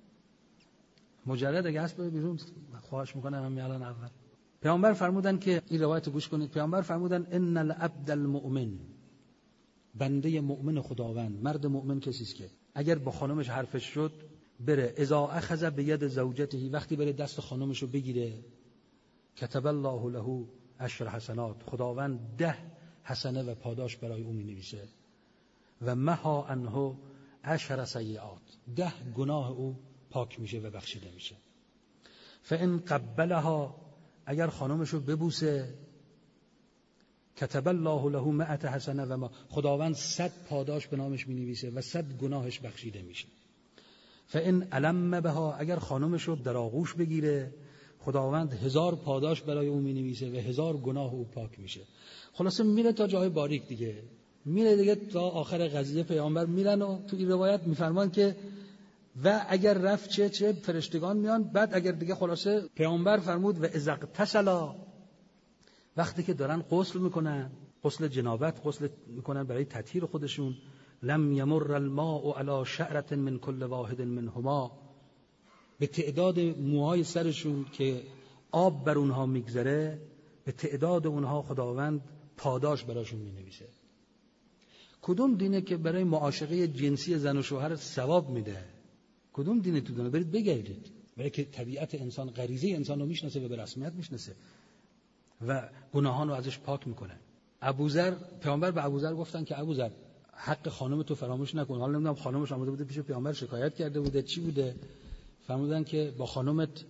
مجرد اگه اسب بیرون خواهش میکنم همین الان اول. پیامبر فرمودن که این روایت گوش کنید. پیامبر فرمودن ان العبد المؤمن، بنده مؤمن خداوند، مرد مؤمن کسی است که اگر با خانمش حرفش شد بره اذا اخذ بید زوجته، وقتی بره دست خانمشو بگیره، کتب الله له 10 حسنات، خداوند 10 حسنه و پاداش برای او می‌نویسه، و مها عنه 10 سیئات، 10 گناه او پاک میشه و بخشیده میشه. فان قبلها، اگر خانمشو ببوسه، کتب الله له 100 حسنه و ما، خداوند 100 پاداش به نامش می‌نویسه و 100 گناهش بخشیده میشه. فان علم بها، اگر خانمشو در آغوش بگیره، خداوند 1000 پاداش برای او می‌نویسه و 1000 گناه او پاک میشه. خلاصه میره تا جای باریک دیگه، میره دیگه تا آخر قضیه. پیامبر میرن و تو این روایت میفرمان که و اگر رفت چه فرشتگان میان. بعد اگر دیگه خلاصه پیامبر فرمود و اذا اغتسلا، وقتی که دارن غسل میکنن، غسل جنابت غسل میکنن برای تطهیر خودشون، لم یمر الماء علی شعرة من كل واحد منهما، به تعداد موهای سرشون که آب بر اونها میگذره، به تعداد اونها خداوند پاداش براشون مینویسه. کدوم دینه که برای معاشقه جنسی زن و شوهر ثواب میده؟ کدوم دینه تو دنیا؟ برید بگردید. برای که طبیعت انسان، غریزه انسان رو میشناسه و به رسمیت میشناسه و گناهان رو ازش پاک میکنه. ابوذر، پیامبر به ابوذر گفتن که ابوذر حق خانم تو فراموش نکن. حالا نمیدونم خانمش آمده بوده پیش پیامبر شکایت کرده بوده، چی بوده؟ فرمودن که با خانمت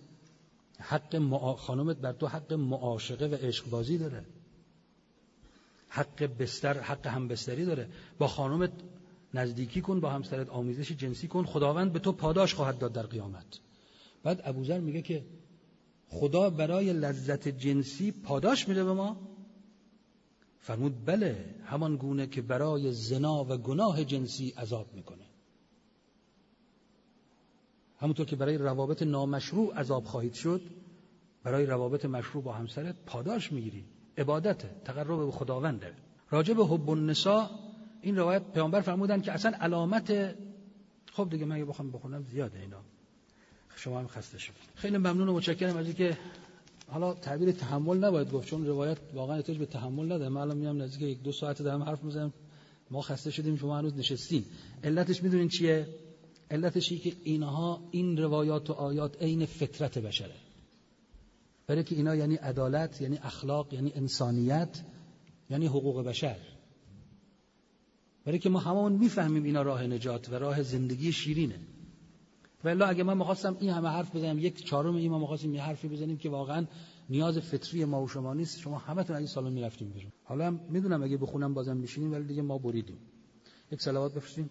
بر تو حق معاشقه و عشق بازی داره، حق بستر، حق همبستری داره. با خانمت نزدیکی کن، با همسرت آمیزش جنسی کن، خداوند به تو پاداش خواهد داد در قیامت. بعد ابوذر میگه که خدا برای لذت جنسی پاداش میده به ما؟ فرمود بله، همان گونه که برای زنا و گناه جنسی عذاب میکنه. همونطور که برای روابط نامشروع عذاب خواهید شد، برای روابط مشروع با همسرت پاداش میگیری. عبادته، تقرب به خداونده. راجع به حب النساء این روایت پیامبر فرمودن که اصلا علامت، خب دیگه من بخوام بخونم زیاده اینا، شما هم خسته شید. خیلی ممنون و متشکرم از اینکه، حالا تعبیر تحمل نباید گفت چون روایت واقعا احتیاج به تحمل نداره. من الان میام نزدیک 1-2 ساعت دارم حرف میزنم، ما خسته شدیم، شما هنوز نشستین. علتش میدونین چیه؟ علتش اینه که این روایات و آیات عین فطرت بشره. برای که اینا یعنی عدالت، یعنی اخلاق، یعنی انسانیت، یعنی حقوق بشر. برای که ما هممون میفهمیم اینا راه نجات و راه زندگی شیرینه. والا اگه من می‌خواستم این همه حرف بزنم، 1/4 این ما می‌خواستیم یه حرفی بزنیم که واقعا نیاز فطری ما و شما نیست، شما همتون از این سالن می‌رفتیم بیرون. حالا هم میدونم اگه بخونم بازم میشینیم، ولی دیگه ما بریدیم. یک صلوات بفرستیم.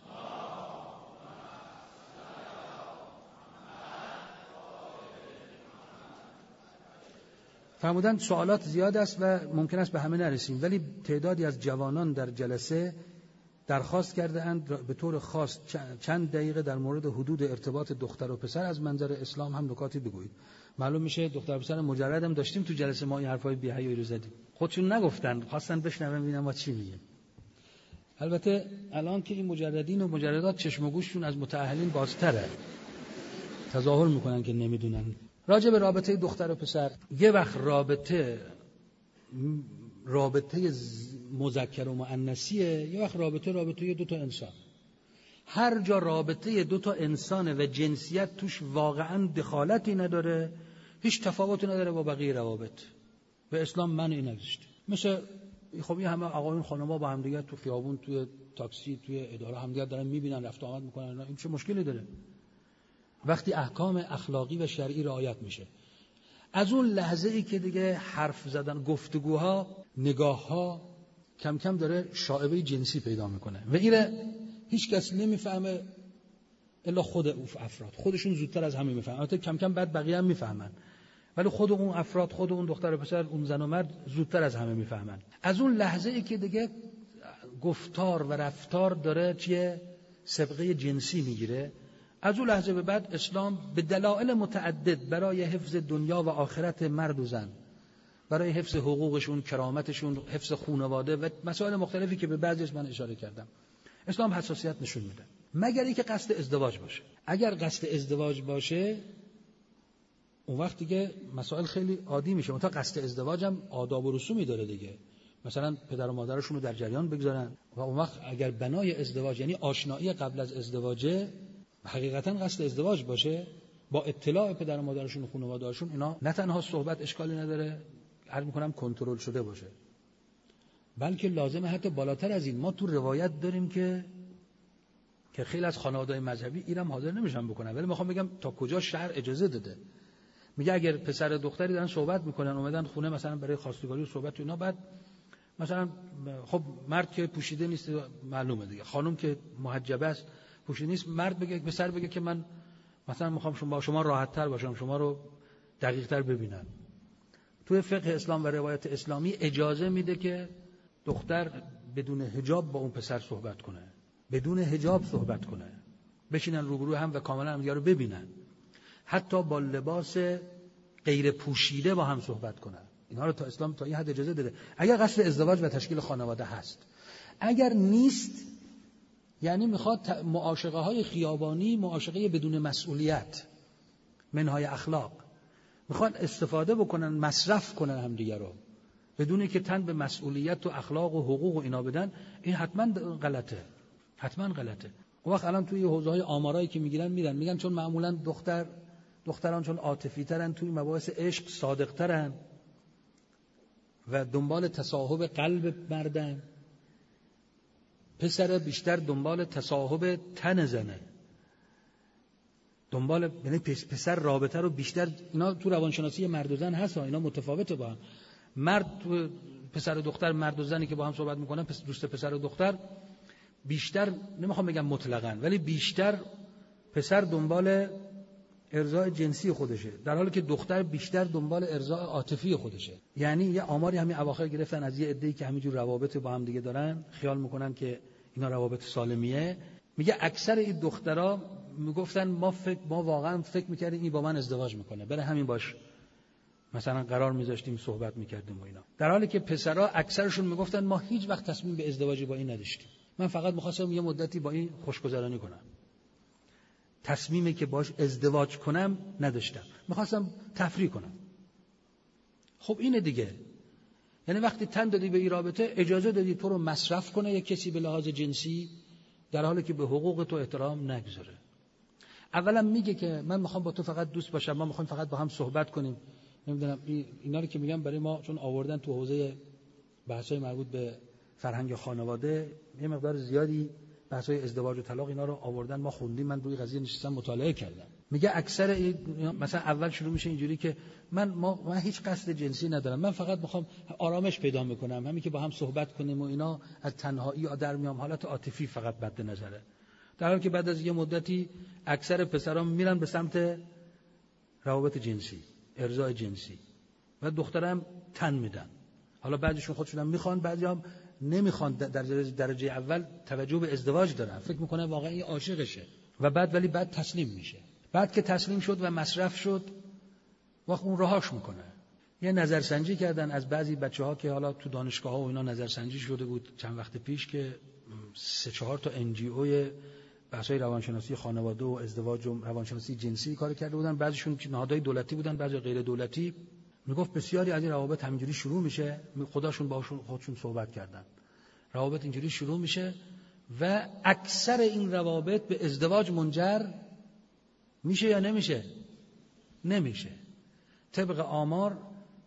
فرمودن سوالات زیاد است و ممکن است به همه نرسیم، ولی تعدادی از جوانان در جلسه درخواست کرده اند به طور خاص چند دقیقه در مورد حدود ارتباط دختر و پسر از منظر اسلام هم نکاتی بگویید. معلوم میشه دختر و پسر مجرد هم داشتیم تو جلسه، ما این حرفای بی‌حیایی رو زدیم، خودشون نگفتن، خواستن بشنون ببینن ما چی میگیم. البته الان که این مجردین و مجردات چشم و گوششون از متأهلین بازتره، تظاهر میکنن که نمیدونن. راجع به رابطه دختر و پسر، یه وقت رابطه مذکر و مؤنثیه، یه وقت رابطه 2 تا انسان. هر جا رابطه 2 تا انسان و جنسیت توش واقعا دخالتی نداره، هیچ تفاوتی نداره با بقیه روابط. به اسلام منعی نگذاشته. مثل خب این همه آقایون خانم‌ها با هم دیگه تو خیابون، توی تاکسی، توی اداره هم دیگه دارن میبینن، رفت آمد میکنن، این چه مشکلی داره وقتی احکام اخلاقی و شرعی رعایت میشه؟ از اون لحظه ای که دیگه حرف زدن، گفتگوها، نگاهها کم کم داره شائبه جنسی پیدا میکنه و اینه هیچ کس نمیفهمه الا خود اون افراد. خودشون زودتر از همه میفهمن، البته کم کم بعد بقیه هم میفهمن، ولی خود اون افراد، خود اون دختر و پسر، اون زن و مرد زودتر از همه میفهمن. از اون لحظه ای که دیگه گفتار و رفتار داره چیه سابقه جنسی میگیره، از اون لحظه به بعد اسلام به دلایل متعدد برای حفظ دنیا و آخرت مرد و زن، برای حفظ حقوقشون، کرامتشون، حفظ خانواده و مسائل مختلفی که به بعضیش من اشاره کردم، اسلام حساسیت نشون میده. مگر اینکه قصد ازدواج باشه. اگر قصد ازدواج باشه اون وقت دیگه مسائل خیلی عادی میشه. تا قصد ازدواج هم آداب و رسومی داره دیگه. مثلا پدر و مادرشون رو در جریان بگذارن و اون وقت اگر بنای ازدواج یعنی آشنایی قبل از ازدواج حقیقتا قصد ازدواج باشه، با اطلاع پدر و مادرشون و خانواده‌هاشون، اینا نه تنها صحبت اشکالی نداره، عرض می‌کنم کنترل شده باشه، بلکه لازمه حتی بالاتر از این. ما تو روایت داریم که خیلی از خانواده‌های مذهبی اینم حاضر نمیشن بکنن، ولی میخوام بگم تا کجا شرع اجازه داده. میگه اگر پسر دختری دارن صحبت میکنن، اومدن خونه مثلا برای خواستگاری و صحبت و اینا، بعد مثلا خب مرد که پوشیده نیست معلومه دیگه، خانم که محجبه است پوشیده نیست، مرد بگه پسر بگه که من مثلا میخوام با شما راحت تر باشم، شما رو دقیق تر ببینم. توی فقه اسلام و روایت اسلامی اجازه میده که دختر بدون حجاب با اون پسر صحبت کنه، بدون حجاب صحبت کنه، بشینن روبرو هم و کاملا هم دیگه رو ببینن، حتی با لباس غیر پوشیده با هم صحبت کنن. اینها رو تا اسلام تا این حد اجازه داده اگر قصد ازدواج و تشکیل خانواده هست. اگر نیست، یعنی میخواد معاشقه های خیابانی، معاشقه بدون مسئولیت، منهای اخلاق، میخواد استفاده بکنن، مصرف کنن همدیگه رو بدون که تن به مسئولیت و اخلاق و حقوق و اینا بدن، این حتما غلطه، حتما غلطه. اون وقت الان توی حوزه‌های آمارایی که میگن چون معمولا دختران چون عاطفی ترن، توی مباحث عشق صادق ترن و دنبال تصاحب قلب مردن، پسر بیشتر دنبال تصاحب تن زنه، یعنی پسر رابطه رو بیشتر، اینا تو روانشناسی مرد و زن هست، اینا متفاوته با هم. مرد تو پسر و دختر، مرد و زنی که با هم صحبت میکنن، دوست پسر و دختر بیشتر، نمیخوام بگم مطلقاً، ولی بیشتر پسر دنبال ارضاء جنسی خودشه، در حالی که دختر بیشتر دنبال ارضاء عاطفی خودشه. یعنی یه آماری همین اواخر گرفتن از یه عده‌ای که همینجور روابط با هم دیگه دارن، خیال میکنن که اینا روابط سالمیه. میگه اکثر این دخترها میگفتن ما واقعا فکر میکردیم این با من ازدواج میکنه، برای همین باش مثلا قرار میذاشتیم صحبت میکردیم و اینا، در حالی که پسرها اکثرشون میگفتن ما هیچ وقت تصمیم به ازدواج با این نداشتیم، من فقط میخواستم یه مدتی با این خوشگذرانی کنم، تصمیمی که باش ازدواج کنم نداشتم، میخواستم تفریح کنم. خب اینه دیگه، یعنی وقتی تن دادی به این رابطه، اجازه دادی تو رو مصرف کنه یک کسی به لحاظ جنسی، در حالی که به حقوق تو احترام نگذاره. اولا میگه که من میخوام با تو فقط دوست باشم، ما میخوایم فقط با هم صحبت کنیم، نمیدونم اینا رو که میگم برای ما چون آوردن تو حوزه بحث‌های مربوط به فرهنگ خانواده، یه مقدار زیادی بحث‌های ازدواج و طلاق اینا رو آوردن، ما خوندیم، من روی قضیه نشستم مطالعه کردم. میگه اکثر مثلا اول شروع میشه اینجوری که من هیچ قصد جنسی ندارم، من فقط میخوام آرامش پیدا میکنم، همین که با هم صحبت کنیم و اینا، از تنهایی در میام، حالت عاطفی فقط بد نظره، در حالی که بعد از یه مدتی اکثر پسرام میرن به سمت روابط جنسی، ارضاء جنسی، و دخترم تن میدن. حالا بعضیشون خودشون میخوان، بعضیام نمیخوان، در درجه اول توجه به ازدواج دارن، فکر میکنه واقعا این عاشقشه، و بعد تسلیم میشه. بعد که تسلیم شد و مصرف شد، وقت اون رهاش میکنه. یه نظرسنجی کردن از بعضی بچه‌ها که حالا تو دانشگاه‌ها و اینا نظرسنجی شده بود چند وقت پیش، که 3-4 تا NGO بحث‌های روانشناسی خانواده و ازدواج و روانشناسی جنسی کار کرده بودن، بعضیشون نهادهای دولتی بودن، بعضی غیر دولتی. میگفت بسیاری از این روابط همینجوری شروع میشه، خودشون باهاشون خودشون صحبت کردن، روابط اینجوری شروع میشه و اکثر این روابط به ازدواج منجر میشه یا نمیشه؟ نمیشه. طبق آمار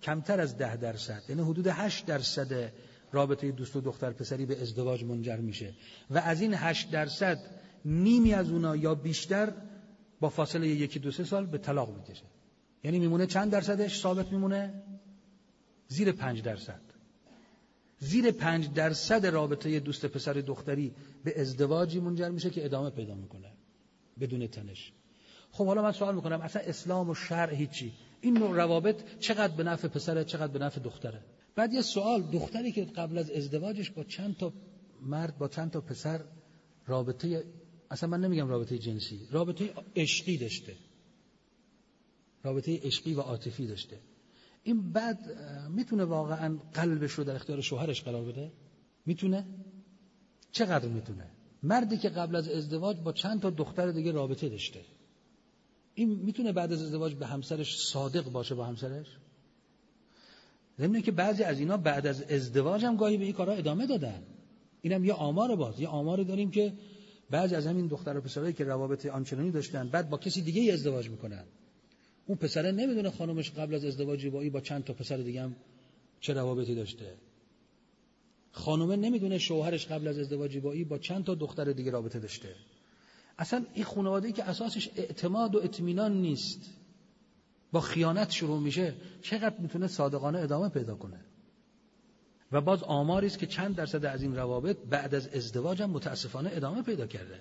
کمتر از 10%، یعنی حدود 8% رابطه دوست و دختر پسری به ازدواج منجر میشه و از این 8% نیمی از اونا یا بیشتر با فاصله 1-2-3 سال به طلاق میکشه. یعنی میمونه چند درصدش ثابت میمونه؟ زیر 5%. زیر 5% رابطه دوست پسر دختری به ازدواجی منجر میشه که ادامه پیدا میکنه بدون تنش. خب حالا من سوال میکنم اصلا اسلام و شرع هیچی، این نوع روابط چقدر به نفع پسره چقدر به نفع دختره؟ بعد یه سوال، دختری که قبل از ازدواجش با چند تا مرد با چند تا پسر رابطه، اصلا من نمیگم رابطه جنسی، رابطه عشقی داشته، رابطه عشقی و عاطفی داشته، این بعد میتونه واقعا قلبش رو در اختیار شوهرش قرار بده؟ میتونه؟ چقدر میتونه؟ مردی که قبل از ازدواج با چند تا دختر دیگه رابطه داشته، این میتونه بعد از ازدواج به همسرش صادق باشه با همسرش؟ ضمن که بعضی از اینا بعد از ازدواج هم گاهی به این کارا ادامه دادن. اینم یه آمار باز، یه آماری داریم که بعضی از همین دختر و پسرایی که روابط آنچنانی داشتن بعد با کسی دیگه ازدواج میکنن، اون پسره نمیدونه خانومش قبل از ازدواج با چند تا پسر دیگه هم چه روابطی داشته، خانومه نمیدونه شوهرش قبل از ازدواج با چند تا دختر دیگه رابطه داشته. اصلا این خانواده‌ای که اساسش اعتماد و اطمینان نیست، با خیانت شروع میشه، چقدر میتونه صادقانه ادامه پیدا کنه؟ و باز آماری است که چند درصد از این روابط بعد از ازدواج هم متاسفانه ادامه پیدا کرده،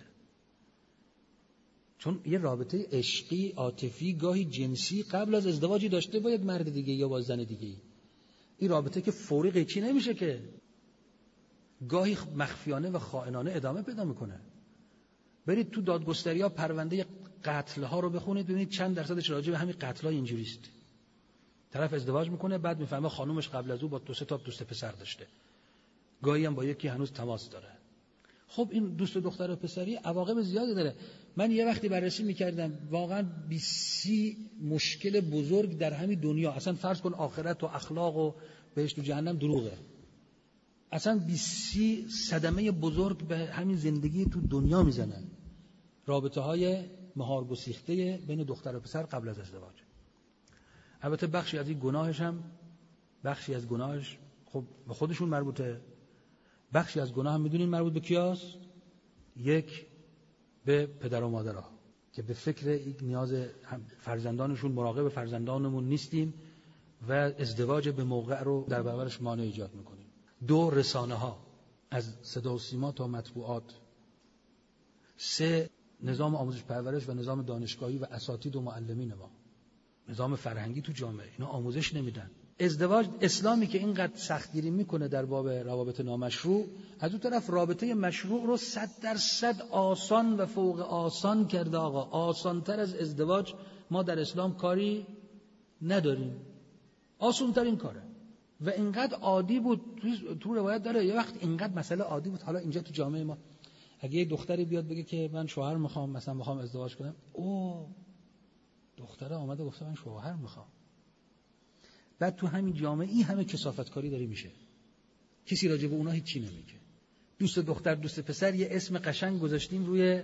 چون یه رابطه عشقی عاطفی گاهی جنسی قبل از ازدواجی داشته با یک مرد دیگه یا با زن دیگه، این رابطه که فوری قیچی نمیشه که، گاهی مخفیانه و خائنانه ادامه پیدا میکنه. برید تو دادگستری‌ها پرونده قتل‌ها رو بخونید ببینید چند درصدش راجع به همین قتل‌ها اینجوری است. طرف ازدواج میکنه بعد میفهمه خانومش قبل از او با 2-3 تا دوست پسر داشته، گاهی هم با یکی هنوز تماس داره. خب این دوست دختر و پسری عواقب زیادی داره. من یه وقتی بررسی میکردم واقعا 20 مشکل بزرگ در همین دنیا، اصلا فرض کن آخرت و اخلاق و بهشت و جهنم دروغه، اصلا 20 صدمه بزرگ به همین زندگی تو دنیا میزنن، رابطه های مهار گسیخته بین دختر و پسر قبل از ازدواج. البته بخشی از این گناهش هم، بخشی از گناهش خب به خودشون مربوطه، بخشی از گناه هم میدونین مربوط به کیاست؟ یک، به پدر و مادرها که به فکر نیاز فرزندانشون، مراقب فرزندانمون نیستیم و ازدواج به موقع رو در برابرش مانع ایجاد میکنیم. 2، رسانه ها از صدا و سیما تا مطبوعات. 3، نظام آموزش پرورش و نظام دانشگاهی و اساتید و معلمین ما، نظام فرهنگی تو جامعه، اینا آموزش نمیدن. ازدواج اسلامی که اینقدر سختگیری میکنه در باب روابط نامشروع، از اون طرف رابطه مشروع رو 100% آسان و فوق آسان کرده. آقا آسانتر از ازدواج ما در اسلام کاری نداریم، آسان‌ترین کاره و اینقدر عادی بود. تو روایت داره یه وقت اینقدر مسئله عادی بود. حالا اینجا تو جامعه ما اگه یه دختری بیاد بگه که من شوهر میخوام، مثلا میخوام ازدواج کنم، او دختره آمده گفته من شوهر میخوام، بعد تو همین جامعه این همه کثافتکاری داره میشه، کسی راجع به اونا هیچی نمیگه. دوست دختر دوست پسر یه اسم قشنگ گذاشتیم روی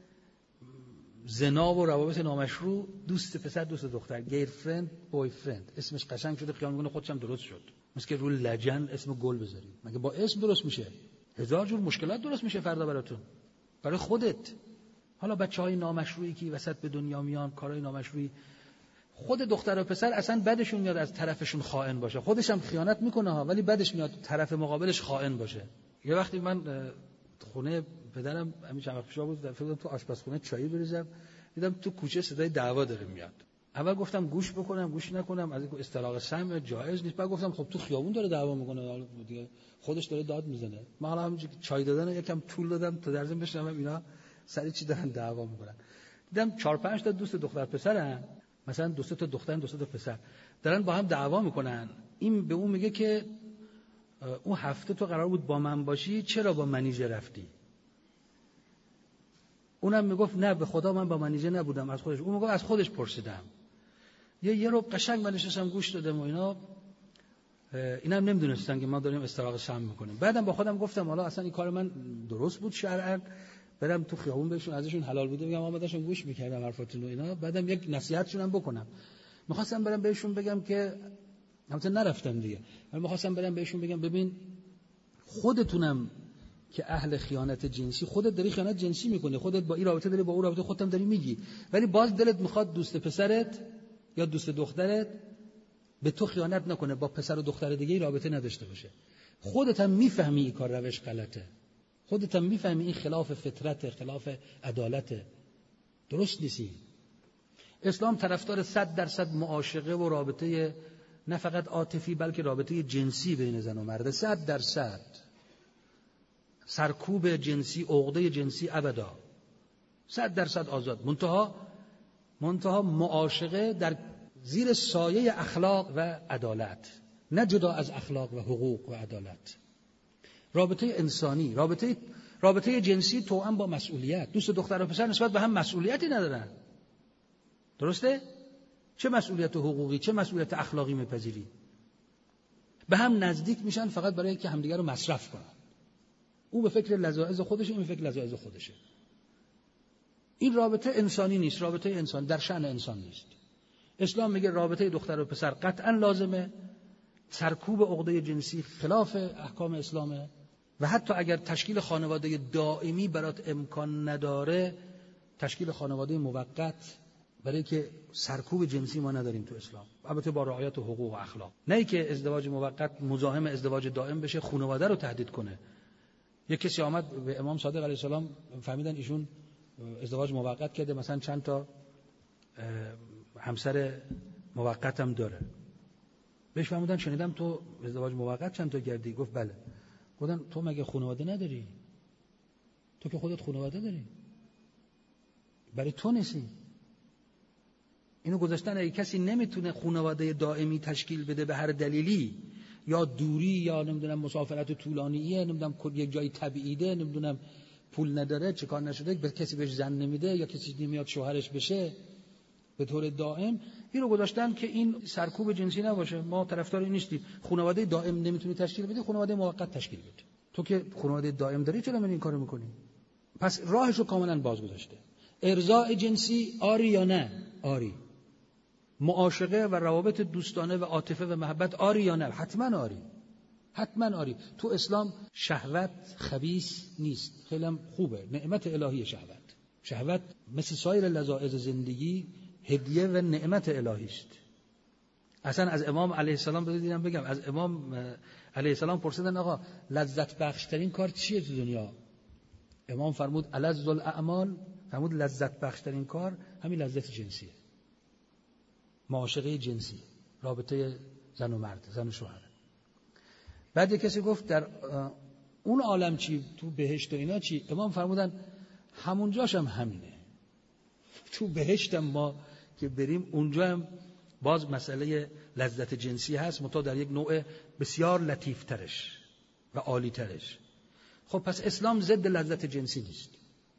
زنا و روابط نامشروع، دوست پسر دوست دختر، گیر فرند بوی فرند، اسمش قشنگ شده، خیال میکنه خودش هم درست شد. مثل که روی لجن اسم گل بذارید، مگه با اسم درست میشه؟ هزار جور مشکلات درست میشه فردا براتون، برای خودت. حالا بچهای نامشروعی که وسط به دنیا میان، کارهای نامشروعی، خود دختر و پسر اصلا بدشون میاد از طرفشون خائن باشه، خودش هم خیانت میکنه ها، ولی بدش میاد طرف مقابلش خائن باشه. یه وقتی من خونه پدرم همین چند وقت پیش بود، رفتم تو آشپزخونه چایی بریزم، دیدم تو کوچه صدای دعوا داره میاد. اول گفتم گوش بکنم گوش نکنم، از این استراق سمع جایز نیست. بعد گفتم خب تو خیابون داره دعوا میکنه دیگه، خودش داره داد میزنه. من حالا همینجوری چای دادن یکم طول دادم تا در ضمن بشنوم اینا سری چی دارن دعوا میکنن. دیدم 4-5 تا دوست دختر پسرن، مثلا 2 تا دختر 2 تا پسر دارن با هم دعوا میکنن. این به اون میگه که اون هفته تو قرار بود با من باشی، چرا با منیژه رفتی؟ اونم میگفت نه به خدا من با منیژه نبودم، از خودش. اون میگفت از خودش پرسیدم. یه رو قشنگ من نشستم گوش دادم و اینا اینم نمیدونستن که ما داریم استراق سم میکنیم. بعدم با خودم گفتم حالا اصلا این کار من درست بود شرعاً، برم تو خیابون بهشون ازشون حلال بوده بگم آمداشون گوش میکردم حرفاتون و اینا، بعدم یک نصیحتشون هم بکنم. میخواستم برم بهشون بگم که البته نرفتم دیگه، ولی می‌خواستم برم بهشون بگم ببین خودتونم که اهل خیانت جنسی، خودت داری خیانت جنسی میکنی، خودت با این رابطه داری، با اون رابطه خودت هم داری میگی، ولی باز دلت میخواد دوست پسرت یا دوست دخترت به تو خیانت نکنه، با پسر و دختر دیگه رابطه نداشته باشه. خودت هم میفهمی این کار روش غلطه، خودت هم میفهمی این خلاف فطرت، خلاف عدالته، درست نیستی. اسلام طرفدار 100% معاشقه و رابطه نه فقط عاطفی بلکه رابطه جنسی بین زن و مرد، 100%. سرکوب جنسی، عقده جنسی ابدا، 100% آزاد. منتها معاشقه در زیر سایه اخلاق و عدالت، نه جدا از اخلاق و حقوق و عدالت. رابطه انسانی، رابطه جنسی توأم با مسئولیت. دوست دختر و پسر نسبت به هم مسئولیتی ندارن، درسته؟ چه مسئولیت حقوقی، چه مسئولیت اخلاقی میپذیری؟ به هم نزدیک میشن فقط برای اینکه همدیگر رو مصرف کنن. او به فکر لذاذ خودشه، این به فکر لذاذ خودشه. این رابطه انسانی نیست، رابطه انسان در شأن انسان نیست. اسلام میگه رابطه دختر و پسر قطعا لازمه، سرکوب عقده جنسی خلاف احکام اسلامه، و حتی اگر تشکیل خانواده دائمی برات امکان نداره، تشکیل خانواده موقت، برای که سرکوب جنسی ما نداریم تو اسلام، البته با رعایت حقوق و اخلاق. نه ای که ازدواج موقت مزاحم ازدواج دائم بشه، خانواده رو تهدید کنه. یک کسی آمد به امام صادق علیه السلام، فهمیدن ایشون ازدواج موقت کرده، مثلا چند تا همسر موقت هم داره. بهش فرمودن شنیدم تو ازدواج موقت چند تا کردی؟ گفت بله. گفتن تو مگه خانواده نداری؟ تو که خودت خانواده داری، برای تو نیستی. اینو گذاشتن اگه کسی نمیتونه خانواده دائمی تشکیل بده به هر دلیلی، یا دوری، یا نمیدونم مسافرت طولانیه، نمیدونم یک جای تبعیده، نمیدونم پول نداره، چه کار نشده، به کسی بهش زن نمیده، یا کسی نمیاد شوهرش بشه به طور دائم، این رو گذاشتن که این سرکوب جنسی نباشه. ما طرفدار این نیستیم. خانواده دائم نمیتونی تشکیل بدی، خانواده موقت تشکیل بده. تو که خانواده دائم داری چرا این کارو میکنی؟ پس راهشو کاملا باز گذاشته. ارضاء جنسی آری یا نه؟ آری. معاشقه و روابط دوستانه و عاطفه و محبت آری یا نه؟ حتما آری، حتما آری. تو اسلام شهوت خبیث نیست، خیلی هم خوبه، نعمت الهی شهوت مثل سایر لذائذ زندگی هدیه و نعمت الهی است. اصلا از امام علیه السلام بگم، از امام علیه السلام پرسیدن آقا لذت بخشترین کار چیه تو دنیا؟ امام فرمود الذ الاعمال، فرمود لذت بخشترین کار همین لذت جنسیه، معاشقه جنسی، رابطه زن و مرد، زن و شوهر. بعد کسی گفت در اون عالم چی، تو بهشت و اینا چی؟ امام فرمودن همونجاش هم همینه. تو بهشت هم ما که بریم اونجا هم باز مسئله لذت جنسی هست، منتها در یک نوع بسیار لطیف ترش و عالی ترش. خب پس اسلام ضد لذت جنسی نیست،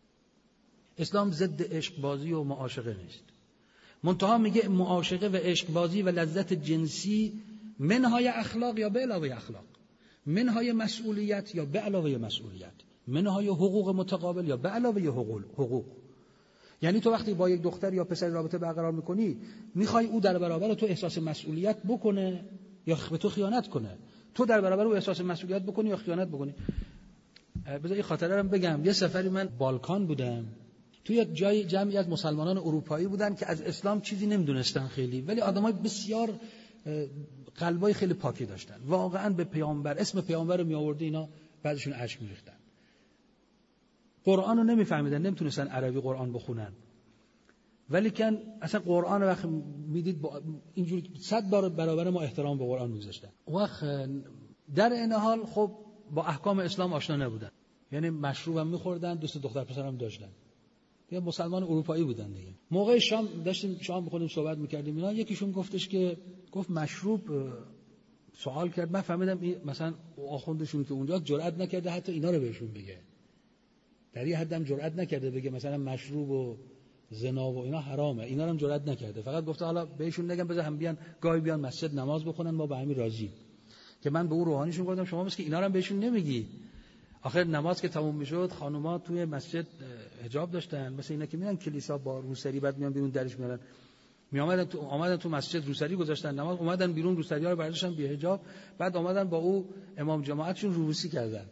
اسلام ضد عشق بازی و معاشقه نیست. منتها میگه معاشقه و عشق بازی و لذت جنسی منهای اخلاق یا به علاوه اخلاق، منهای مسئولیت یا به علاوه مسئولیت، منهای حقوق متقابل یا به علاوه حقوق. یعنی تو وقتی با یک دختر یا پسر رابطه برقرار میکنی، میخوای او در برابر تو احساس مسئولیت بکنه یا به تو خیانت کنه، تو در برابر او احساس مسئولیت بکنی یا خیانت بکنی. بذار این خاطره رو بگم. یه سفری من بالکان بودم، توی یک جای جمعی از مسلمانان اروپایی بودن که از اسلام چیزی نمیدونستن خیلی، ولی آدمای بسیار قلبای خیلی پاکی داشتن، واقعا به پیامبر، اسم پیامبر رو می آورد، اینا بعضیشون اشک می‌ریختن. قرآن رو نمیفهمیدن، نمیتونستن عربی قرآن بخونن، ولی کن اصلا قرآن وقت میدید اینجوری 100 بار برابر ما احترام به قرآن می‌گذاشتن. وقت در این حال خب با احکام اسلام آشنا نبودن، یعنی مشروب هم می‌خوردن، دوست دختر پسر هم داشتن، یه مسلمان اروپایی بودن دیگه. موقع شام داشتیم شام بخوریم صحبت می‌کردیم، اینا یکیشون گفتش که گفت مشروب، سوال کرد، من فهمیدم مثلا آخوندشون که اونجا جرئت نکرده حتی اینا رو بهشون بگه، در یه حدم جرئت نکرده بگه مثلا مشروب و زنا و اینا حرامه، اینا رو هم جرئت نکرده، فقط گفته حالا بهشون نگم، بذار هم بیان گاهی بیان مسجد نماز بخونن، ما با همین راضی. که من به اون روحانیشون گفتم شما مثل که اینا رو هم بهشون نمیگی، آخر نماز که تموم میشد خانوما توی مسجد حجاب داشتن، مثل اینا که میان کلیسا با روسری بعد میان بیرون درش میارن، اومدن تو مسجد روسری گذاشتن نماز، اومدن بیرون روسری‌ها رو برداشتن بی حجاب، بعد اومدن با او امام جماعتشون روسی کردن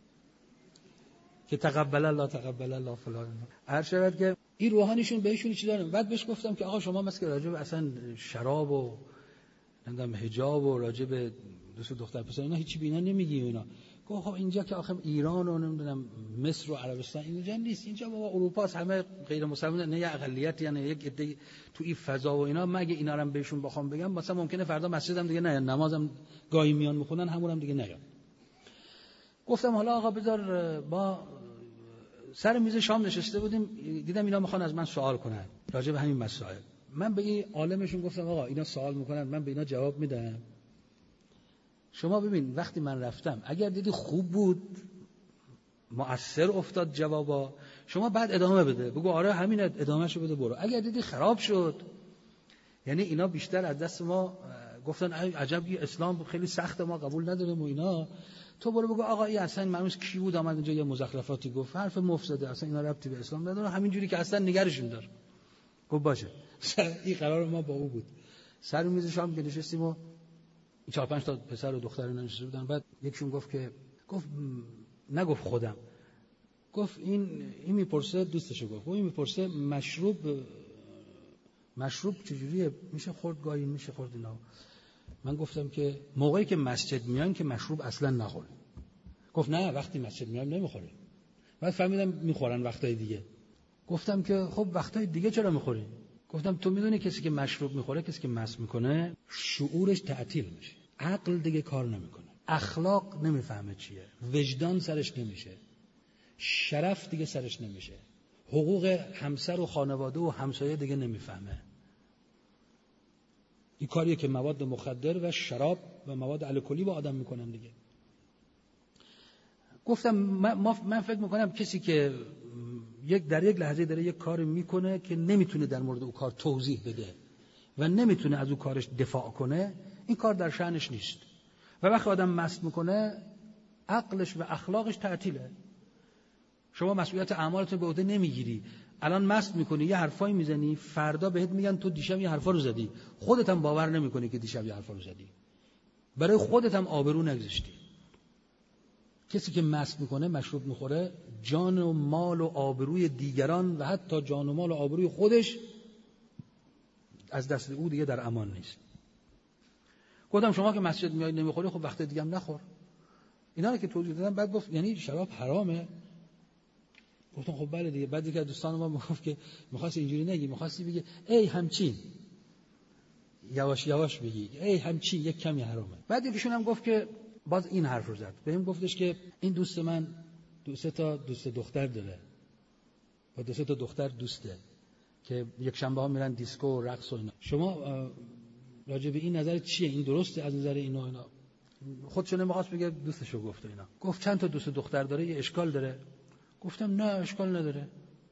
که تقبل الله فلان. هر شود که این روحانیشون بهشون چی دارن. بعد بهش گفتم که آقا شما مثلا راجع به اصلا شراب و نمیدونم حجاب و راجع به دوست دختر پسر اینا هیچی به اینا نمیگی اینا. گفت خب اینجا که آخه ایران و نمیدونم مصر و عربستان اینجا نیست، اینجا بابا اروپا است، همه غیر مسلمان، نه یه اقلیت یعنی یک عده تو این فضا و اینا. مگه اینا رو بهشون بخوام بگم مثلا ممکنه فردا مسجدم دیگه نه، نمازم گاهی میان میخونن همونم دیگه نیاد. گفتم حالا آقا بذار با سر میز شام نشسته بودیم، دیدم اینا میخوان از من سوال کنن راجع به همین مسائل. من به این عالمشون گفتم آقا اینا سوال میکنن، من به اینا جواب میدم. شما ببین وقتی من رفتم اگر دیدی خوب بود مؤثر افتاد جوابا، شما بعد ادامه بده، بگو آره همین ادامهشو بده برو. اگر دیدی خراب شد، یعنی اینا بیشتر از دست ما گفتن عجب اسلام خیلی سخته ما قبول نداریم و اینا، تو برو بگو آقا این اصلا معلومه کی بود اومد اینجا یه مزخرفاتی گفت، حرف مفسده، اصلا اینا ربطی به اسلام نداره، همینجوری که اصلا نگرشون داره. گفت باشه. این قرار ما با او بود. سر میز شام که نشستیم و 4-5 تا پسر و دختر نشسته بودن، بعد یکشون گفت که نگفت خودم، گفت این میپرسه دوستشو، گفت این میپرسه مشروب چجوریه، میشه خورد گاهی میشه خورد اینا. من گفتم که موقعی که مسجد میان که مشروب اصلا نخوره. گفت نه وقتی مسجد میان نمیخوره. بعد فهمیدم میخورن وقتای دیگه. گفتم که خب وقتای دیگه چرا میخوری؟ گفتم تو میدونی کسی که مشروب میخوره، کسی که مست میکنه شعورش تعطیل میشه، عقل دیگه کار نمیکنه، اخلاق نمیفهمه چیه، وجدان سرش نمیشه، شرف دیگه سرش نمیشه، حقوق همسر و خانواده و همسایه دیگه نمیفهمه. این کاریه که مواد مخدر و شراب و مواد الکلی با آدم میکنن دیگه. گفتم من فکر میکنم کسی که در یک لحظه داره یک کار میکنه که نمیتونه در مورد او کار توضیح بده و نمیتونه از او کارش دفاع کنه، این کار در شأنش نیست. و وقتی آدم مست میکنه عقلش و اخلاقش تعطیله. شما مسئولیت اعمالتون به عهده نمیگیری. الان مست میکنی یه حرفایی میزنی، فردا بهت میگن تو دیشب یه حرفا رو زدی، خودت هم باور نمیکنی که دیشب یه حرفا رو زدی، برای خودت هم آبرو نگذاشتی. کسی که مست میکنه، مشروب میخوره، جان و مال و آبروی دیگران و حتی جان و مال و آبروی خودش از دست او دیگه در امان نیست. گفتم شما که مسجد میای نمیخوری، خب وقت دیگه هم نخور. اینا رو که توضیح دادم بعد گفت یعنی شراب حرامه؟ گفتم خب بله دیگه. بعد دیگه دوستان ما میگفت که می‌خواست اینجوری نگی، می‌خواستی بگی ای همچین، یواش یواش بگی ای همچین، یک کمی حرامه. بعد یکیشون هم گفت که باز این حرف رو زد، بهم گفتش که این دوست من دوست دختر داره، با دوست دختر دوسته که یک شنبه ها میرن دیسکو و رقص و اینا. شما راجع به این نظرت چیه؟ این درسته از نظر اینا؟ خودشو نمی‌خواست بگه، دوستشو گفت اینا. گفت چند تا دوست دختر داره، یه اشکال داره؟ گفتم نه اشکال نداره،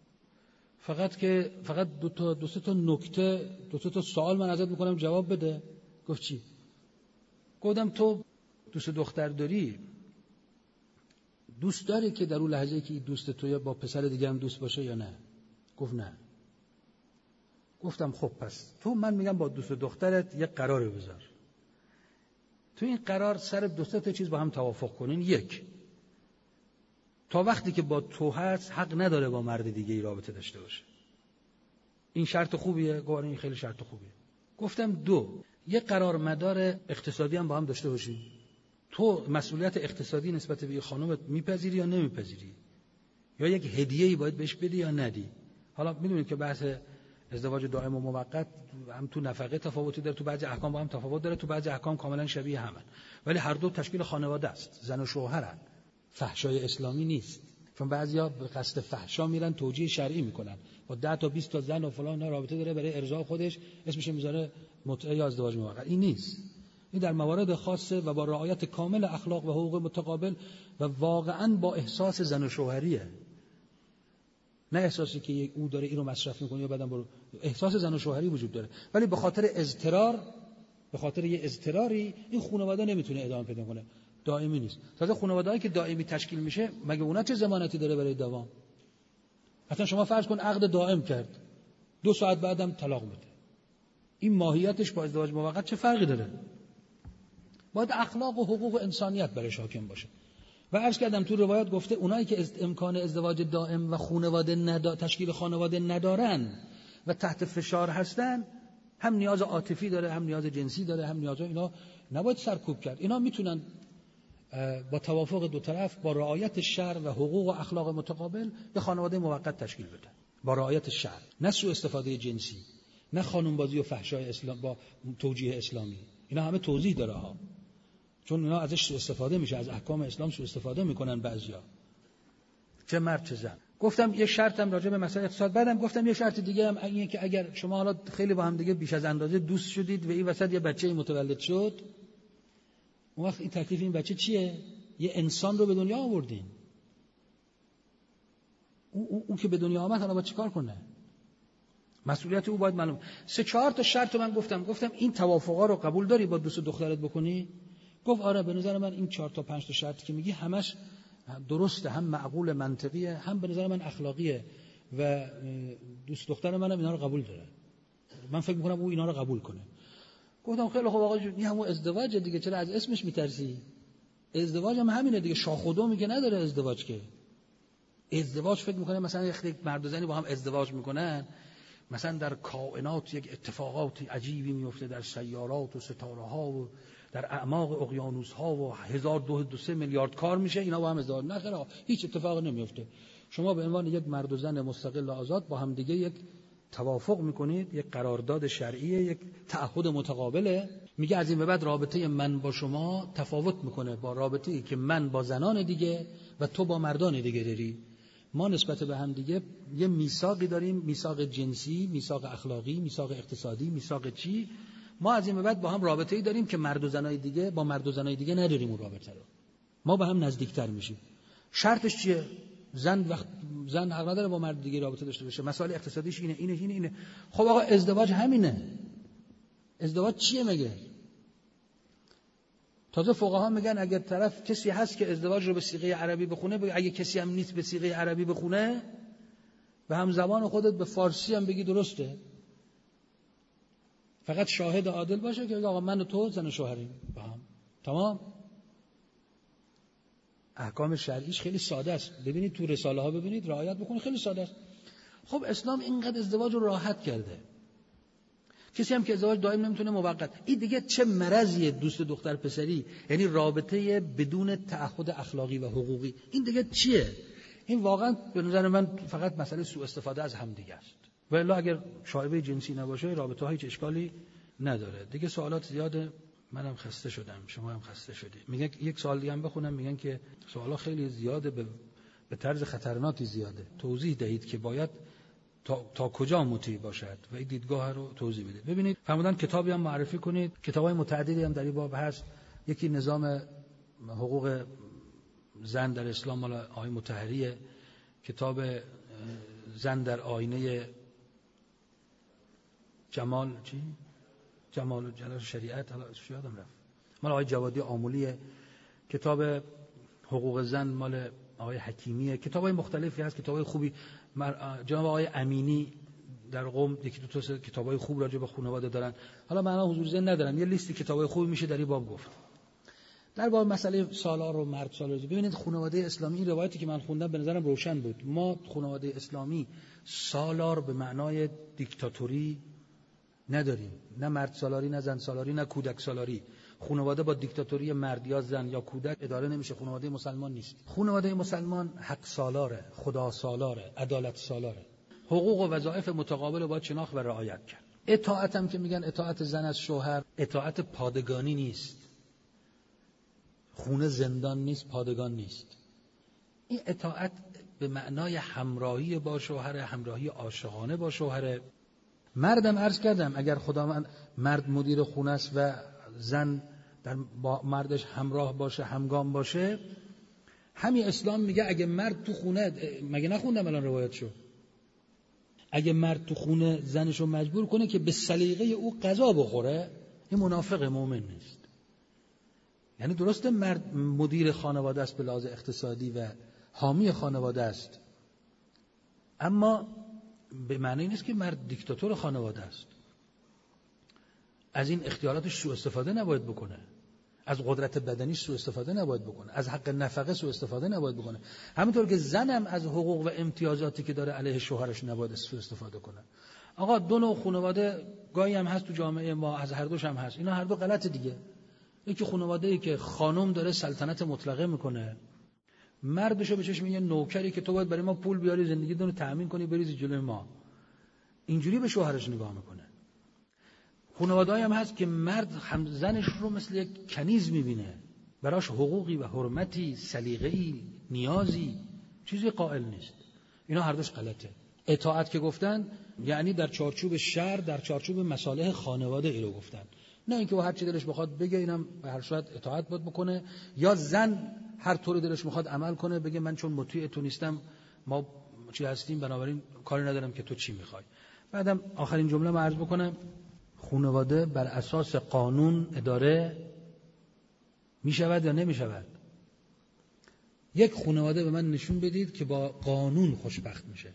فقط دو سه تا نکته، دو سه تا سوال من ازت میکنم جواب بده. گفت چی؟ گفتم تو دوست دختر داری، دوست داری که در اون لحظه‌ای که این دوست توی با پسر دیگه هم دوست باشه یا نه؟ گفت نه. گفتم خب پس تو، من میگم با دوست دخترت یک قراری بذار، تو این قرار سر دو سه تا چیز با هم توافق کنین. یک، تا وقتی که با تو هست حق نداره با مرد دیگه ای رابطه داشته باشه. این شرط خوبیه؟ گفت این خیلی شرط خوبیه. گفتم دو، یه قرار مدار اقتصادی هم با هم داشته باشی. تو مسئولیت اقتصادی نسبت به خانومت میپذیری یا نمیپذیری؟ یا یک هدیه‌ای باید بهش بدی یا ندی؟ حالا میدونید که بحث ازدواج دائم و موقت هم تو نفقه تفاوتی داره، تو بعضی احکام با هم تفاوت داره، تو بعضی احکام کاملا شبیه همن، ولی هر دو تشکیل خانواده است، زن و شوهرن. فحشای اسلامی نیست، چون بعضیا به قصد فحشا میرن توجیه شرعی میکنن، با 10 تا 20 تا زن و فلان رابطه داره برای ارضاء خودش، اسمش میذاره متعه یا ازدواج موقت. این نیست. این در موارد خاصه و با رعایت کامل اخلاق و حقوق متقابل و واقعا با احساس زن و شوهریه، نه احساسی که او داره اینو مصرف میکنه یا بعدم برو. احساس زن و شوهری وجود داره، ولی به خاطر اضطرار، به خاطر یه اضطراری این خانواده نمیتونه ادامه پیدا کنه، دائمی نیست. تازه خانواده‌ای که دائمی تشکیل میشه، مگه اونا چه ضمانتی داره برای دوام؟ اصلا شما فرض کن عقد دائم کرد، 2 ساعت بعدم طلاق بده، این ماهیتش با ازدواج موقت چه فرقی داره؟ باید اخلاق و حقوق انسانیت برش حاکم باشه. و عرض کردم تو روایات گفته اونایی که امکان ازدواج دائم و خانواده تشکیل خانواده ندارن و تحت فشار هستن، هم نیاز عاطفی داره، هم نیاز جنسی داره، هم نیاز، اینا نباید سرکوب کرد. اینا میتونن با توافق دو طرف با رعایت شرع و حقوق و اخلاق متقابل به خانواده موقت تشکیل بدن، با رعایت شرع، نه سوء استفاده جنسی، نه خانمبازی و فحشای اسلام با توجیه اسلامی. اینا همه توضیح داره ها، چون اینا ازش سوء استفاده میشه، از احکام اسلام سوء استفاده میکنن بعضیا، چه مرد چه زن. گفتم یه شرطم راجع به مسائل اقتصاد، بعدم گفتم یه شرط دیگه هم اینه که اگر شما حالا خیلی با هم دیگه بیش از اندازه دوست شدید و این وسط یه بچه‌ای متولد شد، اون وقت این تکلیف این بچه چیه؟ یه انسان رو به دنیا آوردین. اون که به دنیا آمد حالا باید چیکار کنه؟ مسئولیت او باید معلوم. 3-4 تا شرط من گفتم این توافقا رو قبول داری با دوست دخترت بکنی؟ گفت آره، به نظر من این 4 تا 5 تا شرطی که میگی همش درسته، هم معقول منطقیه، هم به نظر من اخلاقیه و دوست دختر منم اینا رو قبول داره. من فکر میکنم او اینا رو قبول کنه. گفتم خیلی خوب آقا جون، این همون ازدواج دیگه، چرا از اسمش میترسی؟ ازدواج هم همینه دیگه، شاخ و دمی که نداره ازدواج. که ازدواج فکر میکنه مثلا یک مرد و زنی با هم ازدواج میکنن، مثلا در کائنات یک اتفاقات عجیبی میفته، در سیارات و ستاره ها و در اعماق اقیانوس ها و 1002 میلیارد کار میشه، اینا با هم ازدواج. نه خیلی، هیچ اتفاقی نمیفته. شما به عنوان یک مرد و زن مستقل و آزاد با هم دیگه یک توافق میکنید، یک قرارداد شرعیه، یک تعهد متقابله. میگه از این به بعد رابطه من با شما تفاوت میکنه با رابطه‌ای که من با زنان دیگه و تو با مردان دیگه داری. ما نسبت به هم دیگه یه میثاقی داریم، میثاق جنسی، میثاق اخلاقی، میثاق اقتصادی، میثاق چی. ما از این به بعد با هم رابطه‌ای داریم که مرد و زنای دیگه با مرد و زنای دیگه نداریم اون رابطه رو. ما به هم نزدیکتر میشیم. شرطش چیه؟ زن حق نداره با مرد دیگه رابطه داشته باشه. مسائل اقتصادیش اینه. خب آقا ازدواج همینه. ازدواج چیه مگه؟ تازه فقها میگن اگر طرف کسی هست که ازدواج رو به صیغه عربی بخونه، اگه کسی هم نیست به صیغه عربی بخونه، به هم زبان خودت به فارسی هم بگی درسته. فقط شاهد عادل باشه که آقا من و تو زن و شوهریم با هم. تمام. احکام شرعیش خیلی ساده است. ببینید تو رساله ها ببینید، رعایت بکنید، خیلی ساده است. خب اسلام اینقدر ازدواج رو راحت کرده. کسی هم که ازدواج دائم نمیتونه موقت. این دیگه چه مرضیه دوست دختر پسری، یعنی رابطه بدون تعهد اخلاقی و حقوقی. این دیگه چیه؟ این واقعا به نظر من فقط مسئله سوء استفاده از هم دیگه است. و الا اگر شایبه جنسی نباشه رابطه ها هیچ اشکالی نداره. دیگه سوالات زیاده، منم خسته شدم، شما هم خسته شدید. میگن یک سوال دیگه هم بخونم، میگن که سوالا خیلی زیاده، به طرز خطرناکی زیاده. توضیح دهید که باید تا کجا مطیع باشد و این دیدگاه رو توضیح بدید. ببینید فرمودن کتابی هم معرفی کنید. کتابای متعددی هم در این باب هست. یکی نظام حقوق زن در اسلام مال آقای مطهریه، کتاب زن در آینه جلال شریعت، حالا یادم رفت، مال آقای جوادی آمولیه. کتاب حقوق زن مال آقای حکیمیه. کتابای مختلفی هست، کتابای خوبی. جناب آقای امینی در قم یکی دو تا کتابای خوب راجع به خانواده دارن. حالا من حضور ذهن ندارم، یه لیستی کتابای خوبی میشه در این باب گفت. در باب مسئله سالار و مرد سالاری، ببینید خانواده اسلامی، این روایتی که من خوندم به نظرم روشن بود. ما خانواده اسلامی سالار به معنای دیکتاتوری نداریم، نه مرد سالاری، نه زن سالاری، نه کودک سالاری. خانواده با دیکتاتوری مرد یا زن یا کودک اداره نمیشه. خانواده مسلمان نیست. خانواده مسلمان حق سالاره، خدا سالاره، عدالت سالاره. حقوق و وظایف متقابل باید شناخت و رعایت کرد. اطاعت هم که میگن اطاعت زن از شوهر، اطاعت پادگانی نیست. خونه زندان نیست، پادگان نیست. این اطاعت به معنای همراهی با شوهر، همراهی عاشقانه با شوهر. مردم عرض کردم اگر خداوند مرد مدیر خونه است و زن با مردش همراه باشه، همگام باشه، همین اسلام میگه اگه مرد تو خونه، مگه نخوندم الان روایتشو، اگه مرد تو خونه زنشو مجبور کنه که به سلیقه او غذا بخوره، این منافق مؤمن نیست. یعنی درسته مرد مدیر خانواده است به لحاظ اقتصادی و حامی خانواده است، اما به معنی نیست که مرد دیکتاتور خانواده است. از این اختیاراتش سوء استفاده نباید بکنه، از قدرت بدنیش سوء استفاده نباید بکنه، از حق نفقه سوء استفاده نباید بکنه. همونطور که زنم از حقوق و امتیازاتی که داره علیه شوهرش نباید سوء استفاده کنه. آقا دو نوع خانواده گاهی هم هست تو جامعه ما، از هر دوش هم هست. اینا هر دو غلط دیگه. یکی خانواده‌ای که خانم داره سلطنت مطلقه میکنه، مردشو به چشم یه نوکری که تو باید برای ما پول بیاری زندگیتون رو تأمین کنی بریزی جلوی ما، اینجوری به شوهرش نگاه میکنه. خانواده‌ای هم هست که مرد هم زنش رو مثل یک کنیز میبینه، براش حقوقی و حرمتی، سلیقه‌ای، نیازی، چیزی قائل نیست. اینا هر دوش غلطه. اطاعت که گفتن یعنی در چارچوب شرع، در چارچوب مصالح خانواده ای رو گفتن، نه اینکه هر چی دلش بخواد بگه اینم به هر صورت اطاعت باید بکنه، یا زن هر طوری دلش میخواد عمل کنه بگه من چون مطیع تو نیستم ما چی هستیم بنابراین کاری ندارم که تو چی میخوای. بعدم آخرین جمله ما عرض بکنم، خانواده بر اساس قانون اداره میشود یا نمیشود؟ یک خانواده به من نشون بدید که با قانون خوشبخت میشه.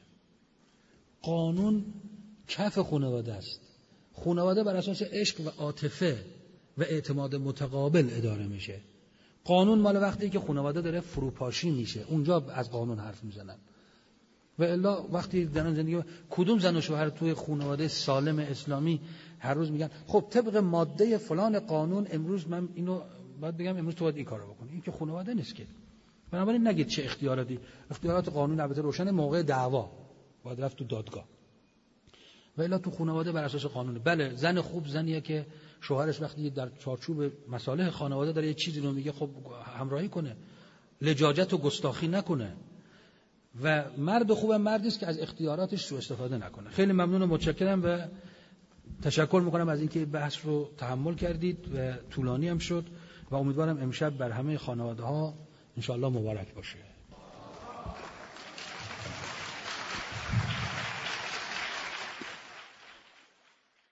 قانون کف خانواده است. خانواده بر اساس عشق و عاطفه و اعتماد متقابل اداره میشه. قانون مال وقتی که خانواده داره فروپاشی میشه، اونجا از قانون حرف میزنن. و الا وقتی زنان زندگی کدوم زن و شوهر توی خانواده سالم اسلامی هر روز میگن خب طبق ماده فلان قانون امروز من اینو باید بگم امروز تو باید این کارو بکنی؟ این که خانواده نیست که. بنابراین نگید چه اختیاراتی. اختیارات قانون البته روشن، موقع دعوا باید رفت تو دادگاه. و الا تو خانواده بر اساس قانونه. بله زن خوب زنیه که شوهرش وقتی در چارچوب مصالح خانواده داره یه چیزی رو میگه خب همراهی کنه، لجاجت و گستاخی نکنه. و مرد خوبه مردی است که از اختیاراتش سوء استفاده نکنه. خیلی ممنون و متشکرم و تشکر میکنم از اینکه بحث رو تحمل کردید و طولانی هم شد و امیدوارم امشب بر همه خانواده ها ان شاء الله مبارک باشه.